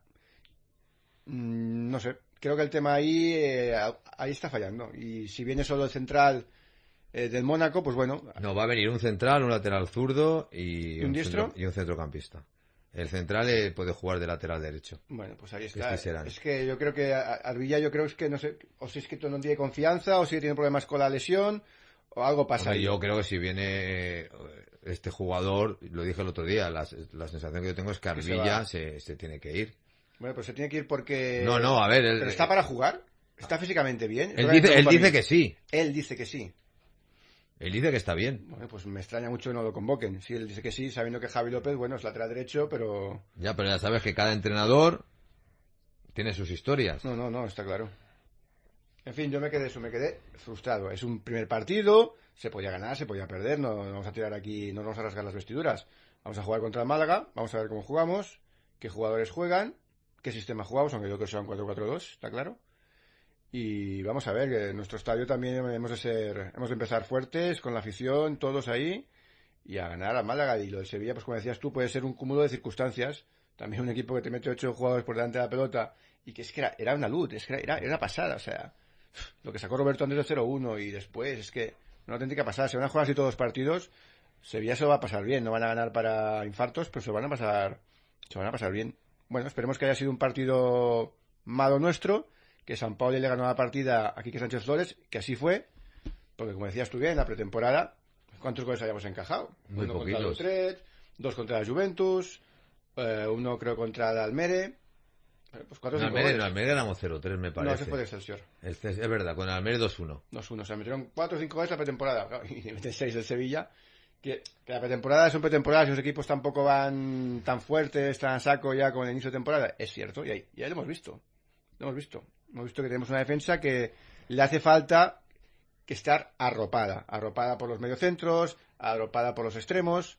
[SPEAKER 7] Mm, no sé. Creo que el tema ahí eh, ahí está fallando. Y si viene solo el central eh, del Mónaco, pues bueno.
[SPEAKER 2] No, va a venir un central, un lateral zurdo y,
[SPEAKER 7] ¿Y un diestro?
[SPEAKER 2] centro- y un centrocampista. El central eh, puede jugar de lateral derecho.
[SPEAKER 7] Bueno, pues ahí
[SPEAKER 2] Es
[SPEAKER 7] está.
[SPEAKER 2] que serán.
[SPEAKER 7] Es que yo creo que a- Arbilla, yo creo es que no sé, o si es que no tiene confianza, o si tiene problemas con la lesión, o algo pasa
[SPEAKER 2] Hombre,
[SPEAKER 7] ahí.
[SPEAKER 2] yo creo que si viene eh, este jugador, lo dije el otro día, la, la sensación que yo tengo es que
[SPEAKER 7] Que se
[SPEAKER 2] Arbilla
[SPEAKER 7] va.
[SPEAKER 2] se, se tiene que ir.
[SPEAKER 7] Bueno, pues se tiene que ir porque...
[SPEAKER 2] No, no, a ver, él-
[SPEAKER 7] ¿Pero está para jugar? ¿Está físicamente bien?
[SPEAKER 2] Él
[SPEAKER 7] Eso me
[SPEAKER 2] dice, él
[SPEAKER 7] preocupa a
[SPEAKER 2] dice
[SPEAKER 7] mí.
[SPEAKER 2] que sí.
[SPEAKER 7] Él dice que sí.
[SPEAKER 2] Él dice que está bien.
[SPEAKER 7] Bueno, pues me extraña mucho que no lo convoquen. Si él dice que sí, sabiendo que Javi López, bueno, es lateral derecho, pero...
[SPEAKER 2] Ya, pero ya sabes que cada entrenador tiene sus historias.
[SPEAKER 7] No, no, no, está claro. En fin, yo me quedé eso, me quedé frustrado. Es un primer partido, se podía ganar, se podía perder, no, no vamos a tirar aquí, no vamos a rasgar las vestiduras. Vamos a jugar contra el Málaga, vamos a ver cómo jugamos, qué jugadores juegan, qué sistema jugamos, aunque yo creo que son cuatro cuatro dos, está claro. Y vamos a ver, que en nuestro estadio también hemos de ser, hemos de empezar fuertes, con la afición, todos ahí, y a ganar a Málaga. Y lo de Sevilla, pues como decías tú, puede ser un cúmulo de circunstancias. También un equipo que te mete ocho jugadores por delante de la pelota, y que es que era, era una luz, es que era, era una pasada, o sea, lo que sacó Roberto antes de cero uno y después, es que una auténtica pasada. Se van a jugar así todos los partidos, Sevilla se lo va a pasar bien, no van a ganar para infartos, pero se lo van a pasar, se van a pasar bien. Bueno, esperemos que haya sido un partido malo nuestro, que San Pauli le ganó la partida a Quique Sánchez Flores, que así fue, porque como decías tú bien, en la pretemporada, ¿Cuántos goles habíamos encajado?
[SPEAKER 2] Muy
[SPEAKER 7] uno
[SPEAKER 2] poquitos.
[SPEAKER 7] contra el Utrecht, dos contra la Juventus, eh, uno creo contra el Almere. Eh, Pues cuatro o
[SPEAKER 2] En
[SPEAKER 7] cinco
[SPEAKER 2] Almería, en
[SPEAKER 7] goles.
[SPEAKER 2] Almería éramos cero tres, me
[SPEAKER 7] No,
[SPEAKER 2] parece.
[SPEAKER 7] ese fue de Excelsior.
[SPEAKER 2] Este es, es verdad, con el Almería dos uno.
[SPEAKER 7] dos uno. O sea, metieron cuatro o cinco goles la pretemporada. Claro, y meten seis del Sevilla. Que, que la pretemporada son pretemporadas y los equipos tampoco van tan fuertes, tan a saco ya con el inicio de temporada. Es cierto, y ahí, y ahí lo hemos visto. Lo hemos visto. Hemos visto que tenemos una defensa que le hace falta que estar arropada. Arropada por los mediocentros, arropada por los extremos.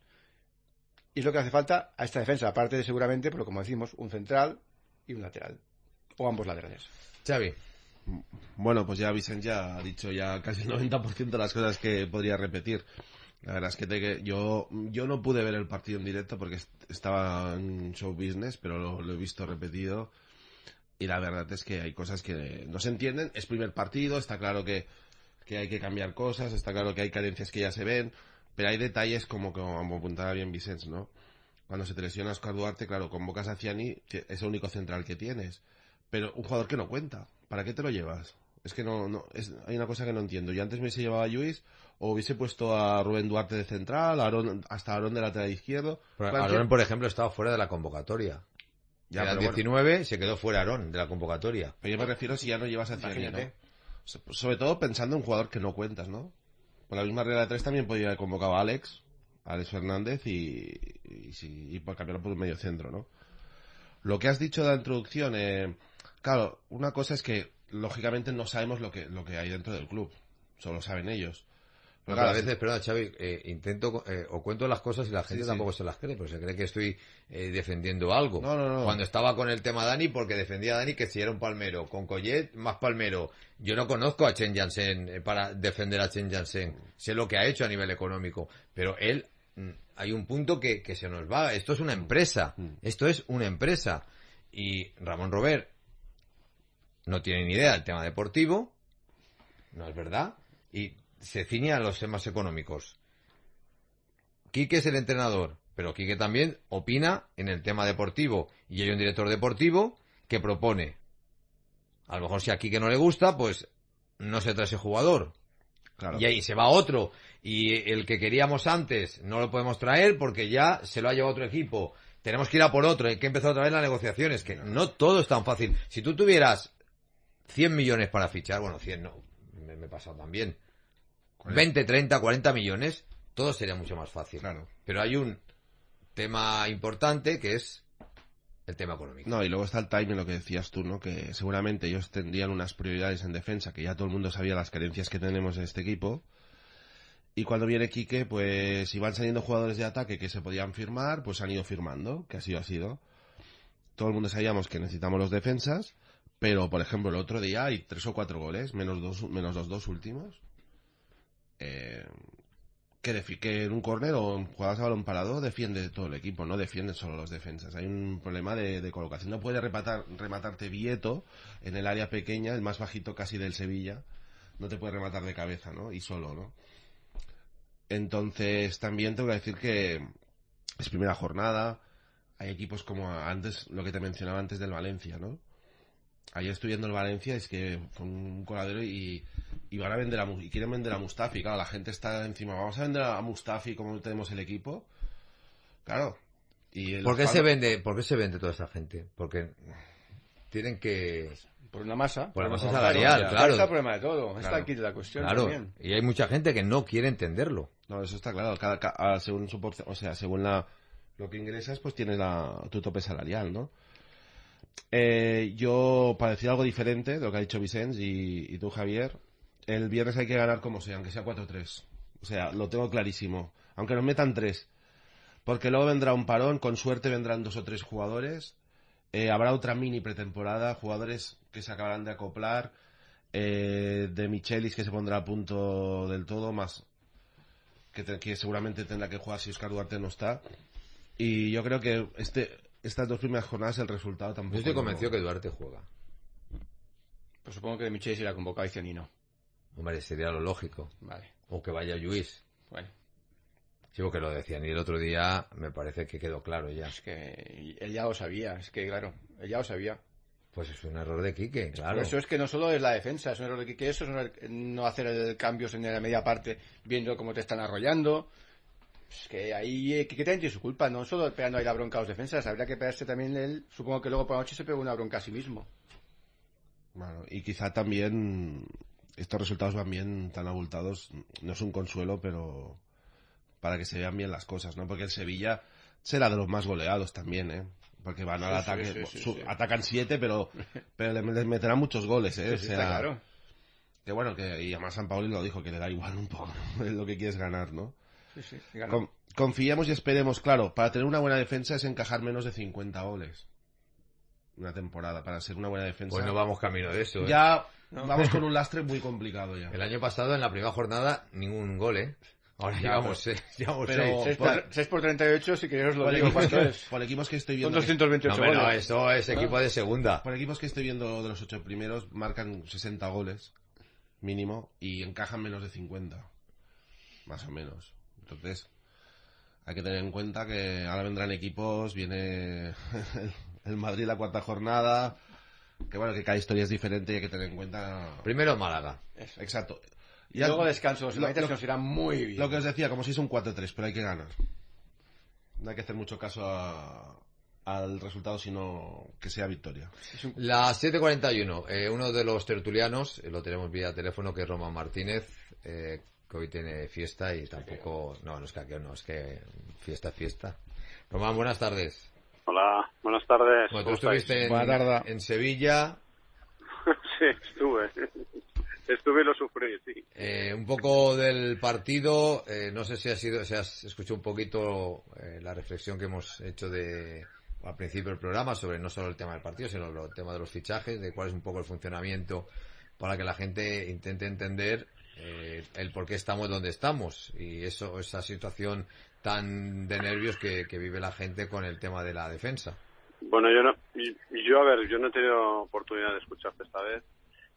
[SPEAKER 7] Y es lo que hace falta a esta defensa. Aparte de seguramente, pero como decimos, un central y un lateral. O ambos laterales.
[SPEAKER 2] Xavi.
[SPEAKER 8] Bueno, pues ya Vicent ya ha dicho ya casi el noventa por ciento de las cosas que podría repetir. La verdad es que, te, que yo, yo no pude ver el partido en directo porque est- estaba en show business, pero lo, lo he visto repetido. Y la verdad es que hay cosas que no se entienden. Es primer partido, está claro que, que hay que cambiar cosas, está claro que hay carencias que ya se ven, pero hay detalles como, como apuntaba bien Vicens, ¿no? Cuando se te lesiona Oscar Duarte, claro, convocas a Ciani, que es el único central que tienes. Pero un jugador que no cuenta, ¿para qué te lo llevas? Es que no, no es, hay una cosa que no entiendo. Yo antes me hubiese llevado a Lluís, o hubiese puesto a Rubén Duarte de central, a Aarón, hasta a Aarón de lateral izquierdo.
[SPEAKER 2] Pero
[SPEAKER 8] Cualquier-
[SPEAKER 2] Aarón, por ejemplo, estaba fuera de la convocatoria.
[SPEAKER 8] Ya,
[SPEAKER 2] Eran
[SPEAKER 8] pero bueno.
[SPEAKER 2] diecinueve, se quedó fuera Aarón de la convocatoria.
[SPEAKER 8] Pero yo me refiero si ya no llevas a Ciani, ¿no?
[SPEAKER 7] Imagínate.
[SPEAKER 8] So- Sobre todo pensando en un jugador que no cuentas, ¿no? Por la misma regla de tres también podría haber convocado a Alex, a Alex Fernández y, y, si- y por cambiarlo por un medio centro, ¿no? Lo que has dicho de la introducción, eh, claro, una cosa es que lógicamente no sabemos lo que, lo que hay dentro del club, solo saben ellos.
[SPEAKER 2] Pero
[SPEAKER 8] claro,
[SPEAKER 2] a veces, perdona, Xavi, eh, intento eh, o cuento las cosas y la gente
[SPEAKER 8] Sí, sí.
[SPEAKER 2] tampoco se las cree, pero se cree que estoy eh, defendiendo algo.
[SPEAKER 8] No, no, no.
[SPEAKER 2] Cuando estaba con el tema Dani, porque defendía a Dani que si era un palmero, con Collet más palmero. Yo no conozco a Chen Jansen eh, para defender a Chen Jansen. Sé lo que ha hecho a nivel económico, pero él, mm, hay un punto que, que se nos va. Esto es una empresa. Esto es una empresa. Y Ramón Robert no tiene ni idea del tema deportivo, no es verdad, y se ciñe a los temas económicos. Quique es el entrenador, pero Quique también opina en el tema deportivo, y hay un director deportivo que propone. A lo mejor si a Quique no le gusta, pues no se trae ese jugador.
[SPEAKER 8] Claro.
[SPEAKER 2] Y ahí se va otro, y el que queríamos antes no lo podemos traer porque ya se lo ha llevado otro equipo. Tenemos que ir a por otro, hay que empezar otra vez las negociaciones, que no todo es tan fácil. Si tú tuvieras cien millones para fichar, bueno, cien no, me, me he pasado también. veinte, treinta, cuarenta millones, todo sería mucho más fácil.
[SPEAKER 8] Claro.
[SPEAKER 2] Pero hay un tema importante que es el tema económico.
[SPEAKER 8] No, y luego está el timing, lo que decías tú, ¿no? Que seguramente ellos tendrían unas prioridades en defensa, que ya todo el mundo sabía las carencias que tenemos en este equipo. Y cuando viene Quique, pues si van saliendo jugadores de ataque que se podían firmar, pues han ido firmando, que así ha sido. Todo el mundo sabíamos que necesitamos los defensas, pero por ejemplo el otro día hay tres o cuatro goles, menos dos, menos los dos últimos. Eh, que, defi- que en un córner o en jugadas a balón parado defiende todo el equipo, no defienden solo los defensas. Hay un problema de, de colocación. No puede rematar, rematarte Vieto en el área pequeña, el más bajito casi del Sevilla. No te puede rematar de cabeza, ¿no? Y solo, ¿no? Entonces también tengo que decir que es primera jornada. Hay equipos como antes, lo que te mencionaba antes del Valencia, ¿no? Ayer estoy viendo el Valencia, es que fue un coladero y, y van a vender a, Mu- y quieren vender a Mustafi. Claro, la gente está encima. Vamos a vender a Mustafi como tenemos el equipo. Claro. Y el
[SPEAKER 2] ¿Por qué
[SPEAKER 8] Juan-
[SPEAKER 2] se vende, por qué se vende toda esa gente? Porque tienen que...
[SPEAKER 7] Por una masa.
[SPEAKER 2] Por la masa
[SPEAKER 7] una
[SPEAKER 2] salarial,
[SPEAKER 7] Ahí
[SPEAKER 2] claro.
[SPEAKER 7] está el problema de todo. Está
[SPEAKER 8] Claro.
[SPEAKER 7] aquí la cuestión
[SPEAKER 2] Claro,
[SPEAKER 7] también.
[SPEAKER 2] y hay mucha gente que no quiere entenderlo.
[SPEAKER 8] No, eso está claro. Cada, ca- según su porce- o sea, según la lo que ingresas, pues tienes la, tu tope salarial, ¿no? Eh, yo, para decir algo diferente de lo que ha dicho Vicens y, y tú, Javier, el viernes hay que ganar como sea, aunque sea cuatro tres. O sea, lo tengo clarísimo. Aunque nos metan tres. Porque luego vendrá un parón, con suerte vendrán dos o tres jugadores. Eh, habrá otra mini pretemporada, jugadores que se acabarán de acoplar. Eh, de Michelis que se pondrá a punto del todo, más que, te- que seguramente tendrá que jugar si Oscar Duarte no está. Y yo creo que este estas dos primeras jornadas el resultado tampoco...
[SPEAKER 2] Yo estoy
[SPEAKER 8] no-
[SPEAKER 2] convencido que Duarte juega.
[SPEAKER 7] Pues supongo que de Michel irá convocado y Cianino.
[SPEAKER 2] Hombre, sería lo lógico.
[SPEAKER 7] Vale.
[SPEAKER 2] O que vaya Lluís.
[SPEAKER 7] Bueno,
[SPEAKER 2] Sí, porque lo decían. Y el otro día me parece que quedó claro ya.
[SPEAKER 7] es que él ya lo sabía. Es que, claro, él ya lo sabía.
[SPEAKER 2] Pues es un error de Quique, claro.
[SPEAKER 7] Eso es que no solo es la defensa, es un error de Quique, eso es un error- no hacer el cambios en la media parte viendo cómo te están arrollando. Es que ahí eh, Quique también tiene su culpa, no solo pegando ahí la bronca a los defensas, habría que pegarse también él. Supongo que luego por la noche se pegó una bronca a sí mismo.
[SPEAKER 8] Bueno, y quizá también estos resultados van bien tan abultados, no es un consuelo, pero para que se vean bien las cosas, ¿no? Porque el Sevilla será de los más goleados también, ¿eh? Porque van al
[SPEAKER 7] Sí,
[SPEAKER 8] ataque,
[SPEAKER 7] sí, sí,
[SPEAKER 8] su-
[SPEAKER 7] sí.
[SPEAKER 8] atacan siete, pero, pero les les meterán muchos goles, ¿eh?
[SPEAKER 7] Sí,
[SPEAKER 8] O
[SPEAKER 7] sí,
[SPEAKER 8] sea,
[SPEAKER 7] está claro.
[SPEAKER 8] que bueno, que y además San Paoli lo dijo, que le da igual un poco, ¿no? Es lo que quieres ganar, ¿no?
[SPEAKER 7] Sí, sí, gana.
[SPEAKER 8] Con- confiemos y esperemos, claro, para tener una buena defensa es encajar menos de cincuenta goles. Una temporada, para ser una buena defensa.
[SPEAKER 2] Pues no vamos camino de eso, ¿eh?
[SPEAKER 8] Ya
[SPEAKER 7] No.
[SPEAKER 8] vamos con un lastre muy complicado ya.
[SPEAKER 2] El año pasado, en la primera jornada, ningún gol, ¿eh? Ahora
[SPEAKER 8] Ya,
[SPEAKER 2] llevamos, seis, llevamos
[SPEAKER 8] pero-
[SPEAKER 2] seis.
[SPEAKER 7] seis
[SPEAKER 8] por-
[SPEAKER 7] por, seis por treinta y ocho, si queréis os lo
[SPEAKER 8] Por
[SPEAKER 7] digo
[SPEAKER 8] equipos,
[SPEAKER 7] cuánto
[SPEAKER 8] que,
[SPEAKER 7] es.
[SPEAKER 8] por equipos que estoy
[SPEAKER 7] Son
[SPEAKER 8] viendo...
[SPEAKER 7] doscientos
[SPEAKER 2] No,
[SPEAKER 7] veintiocho
[SPEAKER 2] hombre, no,
[SPEAKER 7] goles.
[SPEAKER 2] eso es equipo de segunda.
[SPEAKER 8] Por equipos que estoy viendo de los ocho primeros marcan sesenta goles mínimo y encajan menos de cincuenta, más o menos. Entonces hay que tener en cuenta que ahora vendrán equipos, viene el Madrid la cuarta jornada, que bueno, que cada historia es diferente y hay que tener en cuenta...
[SPEAKER 2] Primero Málaga.
[SPEAKER 8] Exacto.
[SPEAKER 7] Y luego descanso, los
[SPEAKER 8] lo-
[SPEAKER 7] United
[SPEAKER 8] lo-
[SPEAKER 7] nos irán muy bien.
[SPEAKER 8] Lo que os decía, como si es un cuatro tres, pero hay que ganar. No hay que hacer mucho caso a- al resultado, sino que sea victoria.
[SPEAKER 2] Las siete cuarenta y uno, eh, uno de los tertulianos, eh, lo tenemos vía teléfono, que es Román Martínez, eh, que hoy tiene fiesta y tampoco... No, no es que no, es que fiesta, fiesta. Román, buenas tardes.
[SPEAKER 9] Hola, buenas tardes.
[SPEAKER 2] Bueno, tú
[SPEAKER 9] ¿Cómo estáis?
[SPEAKER 2] estuviste
[SPEAKER 7] Buena tarde.
[SPEAKER 2] en, en Sevilla,
[SPEAKER 9] Sí, estuve. Estuve y lo sufrí, sí.
[SPEAKER 2] eh, un poco del partido, eh, no sé si ha sido, si has escuchado un poquito eh, la reflexión que hemos hecho de al principio del programa sobre no solo el tema del partido, sino el tema de los fichajes, de cuál es un poco el funcionamiento para que la gente intente entender eh, el por qué estamos donde estamos y eso, esa situación tan de nervios que, que vive la gente con el tema de la defensa.
[SPEAKER 9] Bueno, yo no, y- y yo a ver, yo no he tenido oportunidad de escucharte esta vez,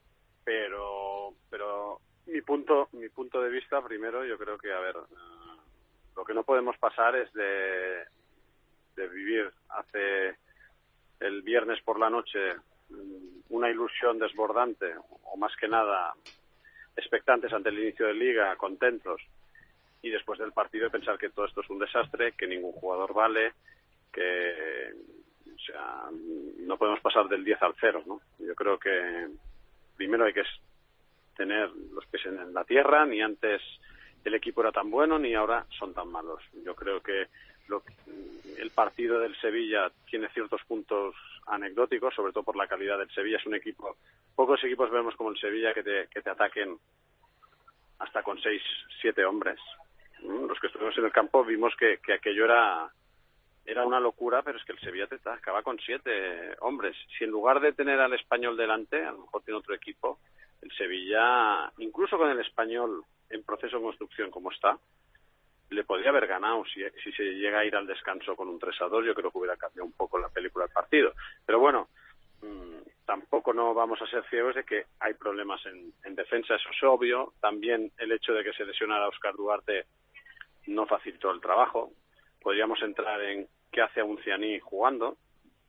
[SPEAKER 9] pero, pero mi punto, mi punto de vista primero, yo creo que a ver, eh, lo que no podemos pasar es de, de vivir hace el viernes por la noche mm, una ilusión desbordante o más que nada expectantes ante el inicio de liga, contentos, y después del partido pensar que todo esto es un desastre, que ningún jugador vale, que o sea, no podemos pasar del diez al cero, ¿no? Yo creo que primero hay que tener los pies en la tierra, ni antes el equipo era tan bueno ni ahora son tan malos. Yo creo que lo, el partido del Sevilla tiene ciertos puntos anecdóticos, sobre todo por la calidad del Sevilla. Es un equipo, pocos equipos vemos como el Sevilla que te, que te ataquen hasta con seis, siete hombres. Los que estuvimos en el campo vimos que, que aquello era era una locura, pero es que el Sevilla te acaba con siete hombres. Si en lugar de tener al Español delante, a lo mejor tiene otro equipo, el Sevilla, incluso con el Español en proceso de construcción como está, le podría haber ganado. Si, si se llega a ir al descanso con un tres a dos, yo creo que hubiera cambiado un poco la película del partido. Pero bueno, mmm, tampoco no vamos a ser ciegos de que hay problemas en, en defensa, eso es obvio. También el hecho de que se lesionara a Óscar Duarte no facilitó el trabajo. Podríamos entrar en qué hace Uncianí jugando,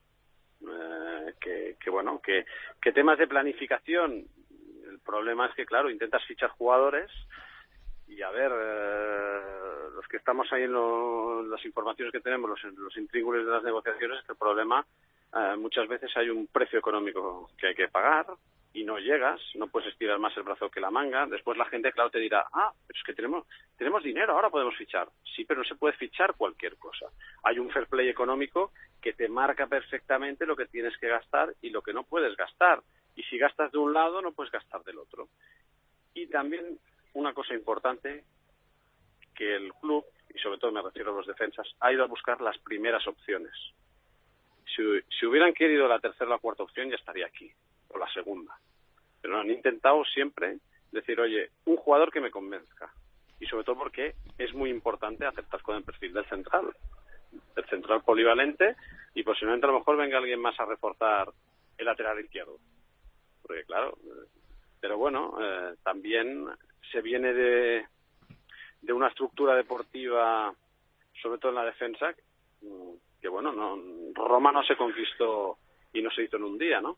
[SPEAKER 9] eh, que, que bueno, que, que temas de planificación, el problema es que claro, intentas fichar jugadores y a ver, eh, los que estamos ahí en lo, las informaciones que tenemos, los, los intríngulis de las negociaciones, que el problema eh, muchas veces hay un precio económico que hay que pagar y no llegas, no puedes estirar más el brazo que la manga. Después la gente, claro, te dirá, ah, pero es que tenemos tenemos dinero, ahora podemos fichar. Sí, pero no se puede fichar cualquier cosa. Hay un fair play económico que te marca perfectamente lo que tienes que gastar y lo que no puedes gastar. Y si gastas de un lado, no puedes gastar del otro. Y también una cosa importante, que el club, y sobre todo me refiero a los defensas, ha ido a buscar las primeras opciones. Si, si hubieran querido la tercera o la cuarta opción, ya estaría aquí, o la segunda. Pero han intentado siempre decir, oye, un jugador que me convenzca. Y sobre todo porque es muy importante aceptar con el perfil del central. El central polivalente, y posiblemente a lo mejor venga alguien más a reforzar el lateral izquierdo. Porque claro, pero bueno, eh, también se viene de, de una estructura deportiva, sobre todo en la defensa, que bueno, no, Roma no se conquistó y no se hizo en un día, ¿no?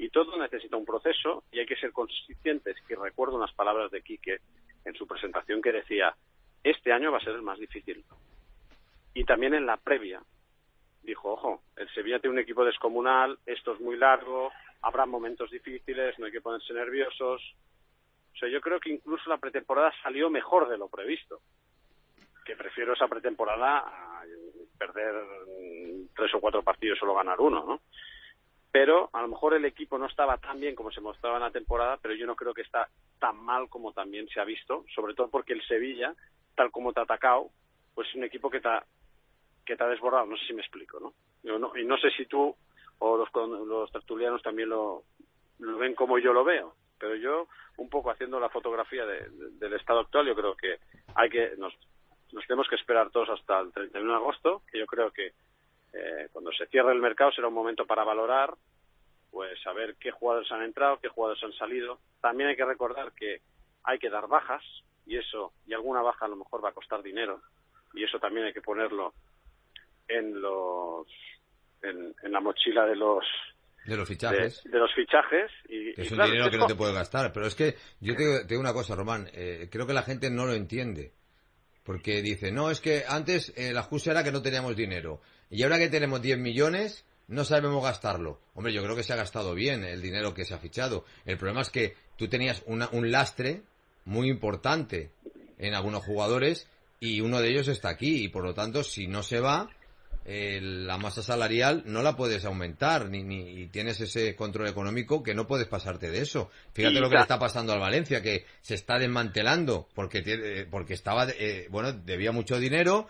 [SPEAKER 9] Y todo necesita un proceso y hay que ser conscientes. Y recuerdo unas palabras de Quique en su presentación que decía, este año va a ser el más difícil. Y también en la previa dijo, ojo, el Sevilla tiene un equipo descomunal, esto es muy largo, habrá momentos difíciles, no hay que ponerse nerviosos. O sea, yo creo que incluso la pretemporada salió mejor de lo previsto. Que prefiero esa pretemporada a perder tres o cuatro partidos y solo ganar uno, ¿no? Pero a lo mejor el equipo no estaba tan bien como se mostraba en la temporada, pero yo no creo que está tan mal como también se ha visto, sobre todo porque el Sevilla, tal como te ha atacado, pues es un equipo que te ha, que te ha desbordado, no sé si me explico, ¿no? Yo no y no sé si tú o los, los tertulianos también lo, lo ven como yo lo veo, pero yo, un poco haciendo la fotografía de, de, del estado actual, yo creo que hay que nos, nos tenemos que esperar todos hasta el treinta y uno de agosto, que yo creo que Eh, cuando se cierre el mercado será un momento para valorar, pues saber qué jugadores han entrado, qué jugadores han salido. También hay que recordar que hay que dar bajas y eso, y alguna baja a lo mejor va a costar dinero y eso también hay que ponerlo en los en, en la mochila de los
[SPEAKER 2] de los fichajes
[SPEAKER 9] de, de los fichajes y,
[SPEAKER 2] que es
[SPEAKER 9] y
[SPEAKER 2] un
[SPEAKER 9] claro,
[SPEAKER 2] dinero
[SPEAKER 9] es
[SPEAKER 2] que no te puedes gastar, pero es que yo te, te digo una cosa, Román, eh, creo que la gente no lo entiende. Porque dice, no, es que antes eh, la excusa era que no teníamos dinero. Y ahora que tenemos diez millones, no sabemos gastarlo. Hombre, yo creo que se ha gastado bien el dinero que se ha fichado. El problema es que tú tenías una, un lastre muy importante en algunos jugadores y uno de ellos está aquí. Y por lo tanto, si no se va, eh, la masa salarial no la puedes aumentar. Ni, ni y tienes ese control económico que no puedes pasarte de eso. Fíjate lo que le está pasando al Valencia, que se está desmantelando porque tiene, porque estaba, eh, bueno, debía mucho dinero.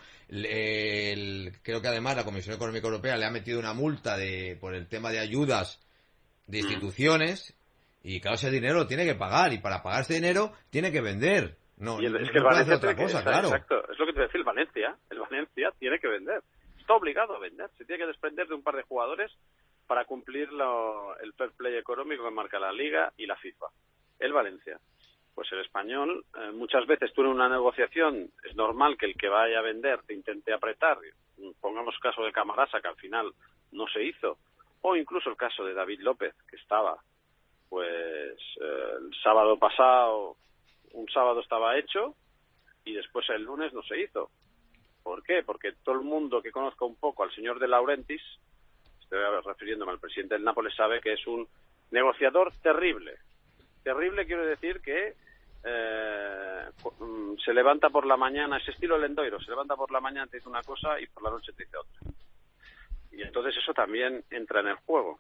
[SPEAKER 2] El, creo que además la Comisión Económica Europea le ha metido una multa de por el tema de ayudas de instituciones y claro, ese dinero lo tiene que pagar y para pagar ese dinero tiene que vender. No,
[SPEAKER 9] y el,
[SPEAKER 2] no,
[SPEAKER 9] es que
[SPEAKER 2] no
[SPEAKER 9] el
[SPEAKER 2] puede hacer
[SPEAKER 9] Valencia
[SPEAKER 2] otra
[SPEAKER 9] tiene que,
[SPEAKER 2] cosa,
[SPEAKER 9] está,
[SPEAKER 2] claro.
[SPEAKER 9] Exacto, es lo que te decía el Valencia. El Valencia tiene que vender. Está obligado a vender. Se tiene que desprender de un par de jugadores para cumplir lo, el fair play económico que marca la Liga y la FIFA. El Valencia. Pues el Español, eh, muchas veces tú en una negociación es normal que el que vaya a vender te intente apretar. Pongamos caso de Camarasa, que al final no se hizo. O incluso el caso de David López, que estaba, pues eh, el sábado pasado, un sábado estaba hecho y después el lunes no se hizo. ¿Por qué? Porque todo el mundo que conozca un poco al señor De Laurentiis, estoy refiriéndome al presidente del Nápoles, sabe que es un negociador terrible. Terrible quiero decir que eh, se levanta por la mañana, ese estilo Lendoiro, se levanta por la mañana, te dice una cosa y por la noche te dice otra. Y entonces eso también entra en el juego.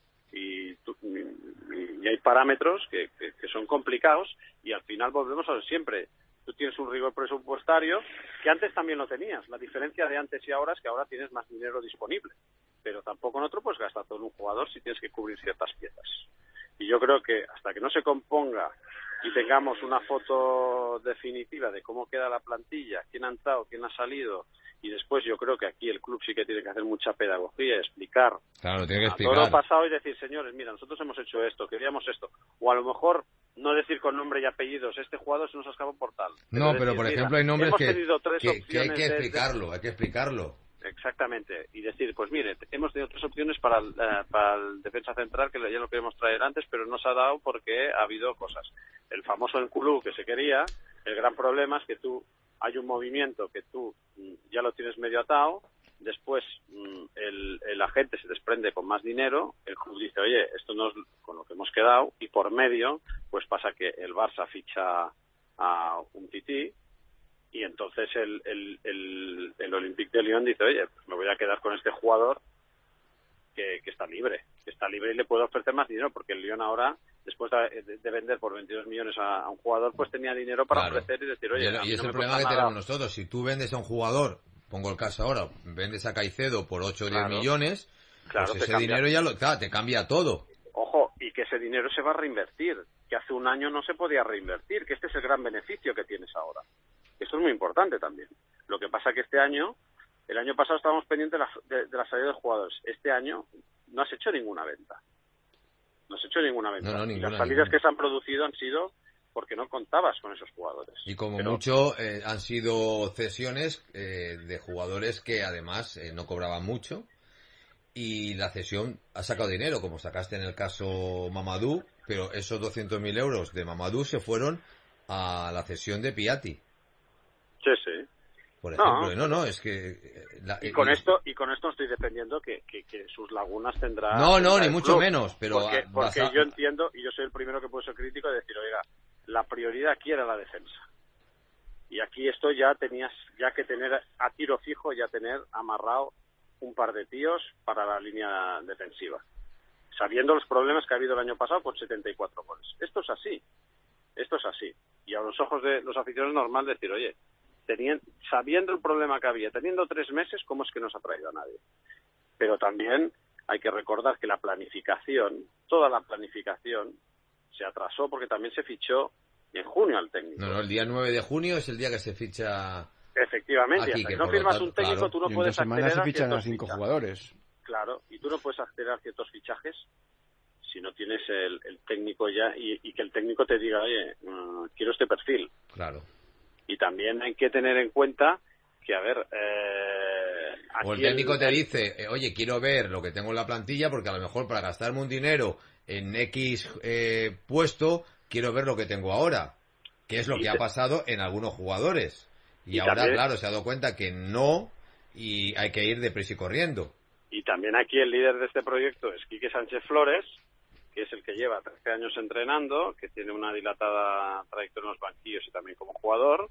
[SPEAKER 9] Y, tú, y, y hay parámetros que, que, que son complicados y al final volvemos a lo de siempre. Tú tienes un rigor presupuestario que antes también lo tenías. La diferencia de antes y ahora es que ahora tienes más dinero disponible. Pero tampoco en otro puedes gastar todo en un jugador si tienes que cubrir ciertas piezas. Y yo creo que hasta que no se componga y tengamos una foto definitiva de cómo queda la plantilla, quién ha entrado, quién ha salido, y después yo creo que aquí el club sí que tiene que hacer mucha pedagogía, explicar,
[SPEAKER 2] claro, tiene que
[SPEAKER 9] a
[SPEAKER 2] explicar
[SPEAKER 9] todo lo pasado y decir, señores, mira, nosotros hemos hecho esto, queríamos esto, o a lo mejor no decir con nombre y apellidos, este jugador se nos ha escapado por tal.
[SPEAKER 2] No, pero,
[SPEAKER 9] decir,
[SPEAKER 2] por
[SPEAKER 9] mira,
[SPEAKER 2] ejemplo hay nombres que, que, que hay que explicarlo,
[SPEAKER 9] de...
[SPEAKER 2] hay que explicarlo.
[SPEAKER 9] Exactamente, y decir, pues mire, hemos tenido tres opciones para el, uh, para el defensa central que ya lo queríamos traer antes, pero no se ha dado porque ha habido cosas. El famoso Nkulú que se quería, el gran problema es que tú, hay un movimiento que tú mm, ya lo tienes medio atado, después mm, el, el agente se desprende con más dinero, el club dice, oye, esto no es con lo que hemos quedado, y por medio, pues pasa que el Barça ficha a un tití, y entonces el, el, el, el Olympique de Lyon dice, oye, pues me voy a quedar con este jugador que, que está libre, que está libre y le puedo ofrecer más dinero, porque el Lyon ahora, después de, de, de vender por veintidós millones a, a un jugador, pues tenía dinero para
[SPEAKER 2] claro.
[SPEAKER 9] ofrecer y decir, oye,
[SPEAKER 2] y, y es
[SPEAKER 9] no
[SPEAKER 2] el problema que tenemos nosotros, si tú vendes a un jugador, pongo el caso ahora, vendes a Caicedo por ocho o diez
[SPEAKER 9] claro.
[SPEAKER 2] millones,
[SPEAKER 9] claro,
[SPEAKER 2] pues ese dinero ya lo, claro, te cambia todo.
[SPEAKER 9] Ojo, y que ese dinero se va a reinvertir, que hace un año no se podía reinvertir, que este es el gran beneficio que tienes ahora. Esto es muy importante también. Lo que pasa que este año, el año pasado estábamos pendientes de la, de, de la salida de jugadores. Este año no has hecho ninguna venta. No has hecho ninguna venta.
[SPEAKER 2] No, no,
[SPEAKER 9] y
[SPEAKER 2] ninguna,
[SPEAKER 9] las salidas
[SPEAKER 2] ninguna.
[SPEAKER 9] que se han producido han sido porque no contabas con esos jugadores.
[SPEAKER 2] Y como
[SPEAKER 9] Pero...
[SPEAKER 2] mucho eh, han sido cesiones eh, de jugadores que además eh, no cobraban mucho y la cesión ha sacado dinero, como sacaste en el caso Mamadou, pero esos doscientos mil euros de Mamadou se fueron a la cesión de Piatti.
[SPEAKER 9] Sí, sí.
[SPEAKER 2] Por ejemplo, no, no, no es que... La,
[SPEAKER 9] y con
[SPEAKER 2] y,
[SPEAKER 9] esto y con esto estoy defendiendo que, que, que sus lagunas tendrá...
[SPEAKER 2] No, no,
[SPEAKER 9] tendrá
[SPEAKER 2] ni mucho
[SPEAKER 9] club,
[SPEAKER 2] menos, pero...
[SPEAKER 9] Porque, porque
[SPEAKER 2] basa...
[SPEAKER 9] yo entiendo, y yo soy el primero que puedo ser crítico, de decir, oiga, la prioridad aquí era la defensa. Y aquí esto ya tenías ya que tener a tiro fijo, ya tener amarrado un par de tíos para la línea defensiva. Sabiendo los problemas que ha habido el año pasado con setenta y cuatro goles. Esto es así. Esto es así. Y a los ojos de los aficionados es normal decir, oye, teniendo, sabiendo el problema que había, teniendo tres meses, ¿cómo es que no se ha traído a nadie? Pero también hay que recordar que la planificación, toda la planificación, se atrasó porque también se fichó en junio al técnico.
[SPEAKER 2] No, no, el día nueve de junio es el día que se ficha...
[SPEAKER 9] Efectivamente,
[SPEAKER 2] aquí,
[SPEAKER 9] hasta
[SPEAKER 2] que
[SPEAKER 9] que no firmas tanto, un técnico,
[SPEAKER 2] claro,
[SPEAKER 9] tú no
[SPEAKER 7] y
[SPEAKER 9] puedes
[SPEAKER 7] en dos semanas
[SPEAKER 9] acceder
[SPEAKER 7] se
[SPEAKER 9] a
[SPEAKER 7] fichan a
[SPEAKER 9] ciertos
[SPEAKER 7] cinco
[SPEAKER 9] fichajes.
[SPEAKER 7] jugadores.
[SPEAKER 9] Claro, y tú no puedes acceder a ciertos fichajes si no tienes el, el técnico ya y, y que el técnico te diga, oye, uh, quiero este perfil.
[SPEAKER 2] Claro.
[SPEAKER 9] Y también hay que tener en cuenta que, a ver... Eh, aquí
[SPEAKER 2] o el técnico
[SPEAKER 9] el,
[SPEAKER 2] te dice, eh, oye, quiero ver lo que tengo en la plantilla porque a lo mejor para gastarme un dinero en X eh, puesto, quiero ver lo que tengo ahora. Que es lo que
[SPEAKER 9] te...
[SPEAKER 2] ha pasado en algunos jugadores. Y,
[SPEAKER 9] y
[SPEAKER 2] ahora,
[SPEAKER 9] también...
[SPEAKER 2] claro, se ha dado cuenta que no y hay que ir deprisa y corriendo.
[SPEAKER 9] Y también aquí el líder de este proyecto es Quique Sánchez Flores, que es el que lleva trece años entrenando, que tiene una dilatada trayectoria en los banquillos y también como jugador.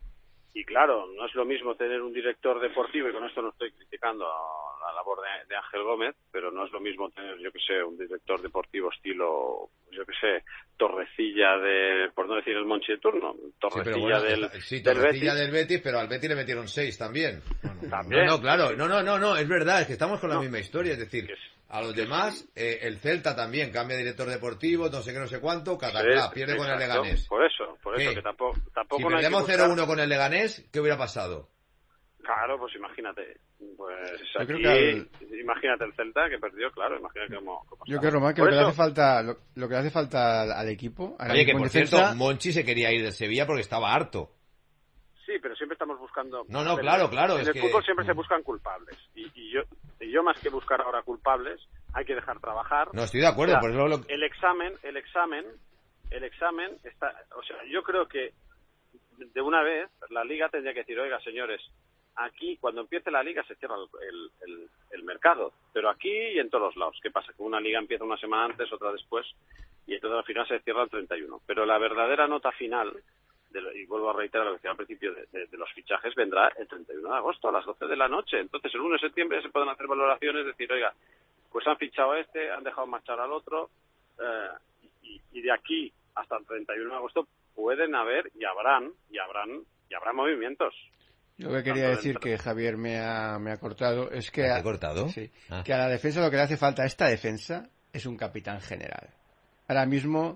[SPEAKER 9] Y claro, no es lo mismo tener un director deportivo, y con esto no estoy criticando a la labor de, de Ángel Gómez, pero no es lo mismo tener, yo que sé, un director deportivo estilo, yo que sé, Torrecilla de, por no decir el Monchi de turno, Torrecilla
[SPEAKER 2] sí, bueno,
[SPEAKER 9] del,
[SPEAKER 2] está, sí,
[SPEAKER 9] del
[SPEAKER 2] Torrecilla
[SPEAKER 9] Betis.
[SPEAKER 2] del Betis, pero al Betis le metieron seis también.
[SPEAKER 9] También.
[SPEAKER 2] No, no, claro, no, no, no, no, es verdad, es que estamos con la
[SPEAKER 9] No.
[SPEAKER 2] misma historia, es decir, a los demás, eh, el Celta también cambia de director deportivo, no sé qué, no sé cuánto, Cataclá,
[SPEAKER 9] Sí,
[SPEAKER 2] pierde
[SPEAKER 9] exacto.
[SPEAKER 2] con el Leganés.
[SPEAKER 9] Por eso, por eso,
[SPEAKER 2] ¿Qué?
[SPEAKER 9] que tampoco, tampoco
[SPEAKER 2] Si
[SPEAKER 9] no hay que
[SPEAKER 2] perdemos
[SPEAKER 9] buscar...
[SPEAKER 2] cero uno con el Leganés, ¿qué hubiera pasado?
[SPEAKER 9] Claro, pues imagínate. Pues
[SPEAKER 7] Yo
[SPEAKER 9] aquí,
[SPEAKER 7] creo que al-
[SPEAKER 9] imagínate el Celta que perdió, claro, imagínate cómo, cómo
[SPEAKER 7] Yo
[SPEAKER 9] está.
[SPEAKER 7] creo, Román, que
[SPEAKER 9] Por
[SPEAKER 7] lo que, le
[SPEAKER 9] eso-
[SPEAKER 7] hace falta, lo, lo que le hace falta al, al equipo... al
[SPEAKER 2] Oye, que
[SPEAKER 7] equipo en
[SPEAKER 2] por
[SPEAKER 7] defensa-
[SPEAKER 2] cierto, Monchi se quería ir de Sevilla porque estaba harto.
[SPEAKER 9] Sí, pero siempre estamos buscando...
[SPEAKER 2] No, no,
[SPEAKER 9] en
[SPEAKER 2] claro,
[SPEAKER 9] el-
[SPEAKER 2] claro,
[SPEAKER 9] En
[SPEAKER 2] es
[SPEAKER 9] el
[SPEAKER 2] que-
[SPEAKER 9] fútbol siempre se buscan culpables. Y, y yo y yo más que buscar ahora culpables, hay que dejar trabajar.
[SPEAKER 2] No, estoy de acuerdo,
[SPEAKER 9] O sea,
[SPEAKER 2] por eso lo...
[SPEAKER 9] El examen, el examen, el examen está... O sea, yo creo que de una vez la Liga tendría que decir, oiga, señores, aquí cuando empiece la Liga se cierra el, el, el, el mercado. Pero aquí y en todos los lados. ¿Qué pasa? Que una Liga empieza una semana antes, otra después, y entonces al final se cierra el treinta y uno. Pero la verdadera nota final... De lo, y vuelvo a reiterar lo que decía al principio, de, de, de los fichajes vendrá el treinta y uno de agosto a las doce de la noche. Entonces el uno de septiembre se pueden hacer valoraciones, decir, oiga, pues han fichado a este, han dejado marchar al otro, eh, y, y de aquí hasta el treinta y uno de agosto pueden haber y habrán, y habrán, y habrá movimientos.
[SPEAKER 7] Yo lo que quería
[SPEAKER 9] Tanto
[SPEAKER 7] decir,
[SPEAKER 9] dentro-
[SPEAKER 7] que Javier me ha, me ha cortado, es que...
[SPEAKER 2] ¿Te
[SPEAKER 7] a-
[SPEAKER 2] ha cortado?
[SPEAKER 7] Sí,
[SPEAKER 2] Ah.
[SPEAKER 7] que a la defensa lo que le hace falta a esta defensa es un capitán general. Ahora mismo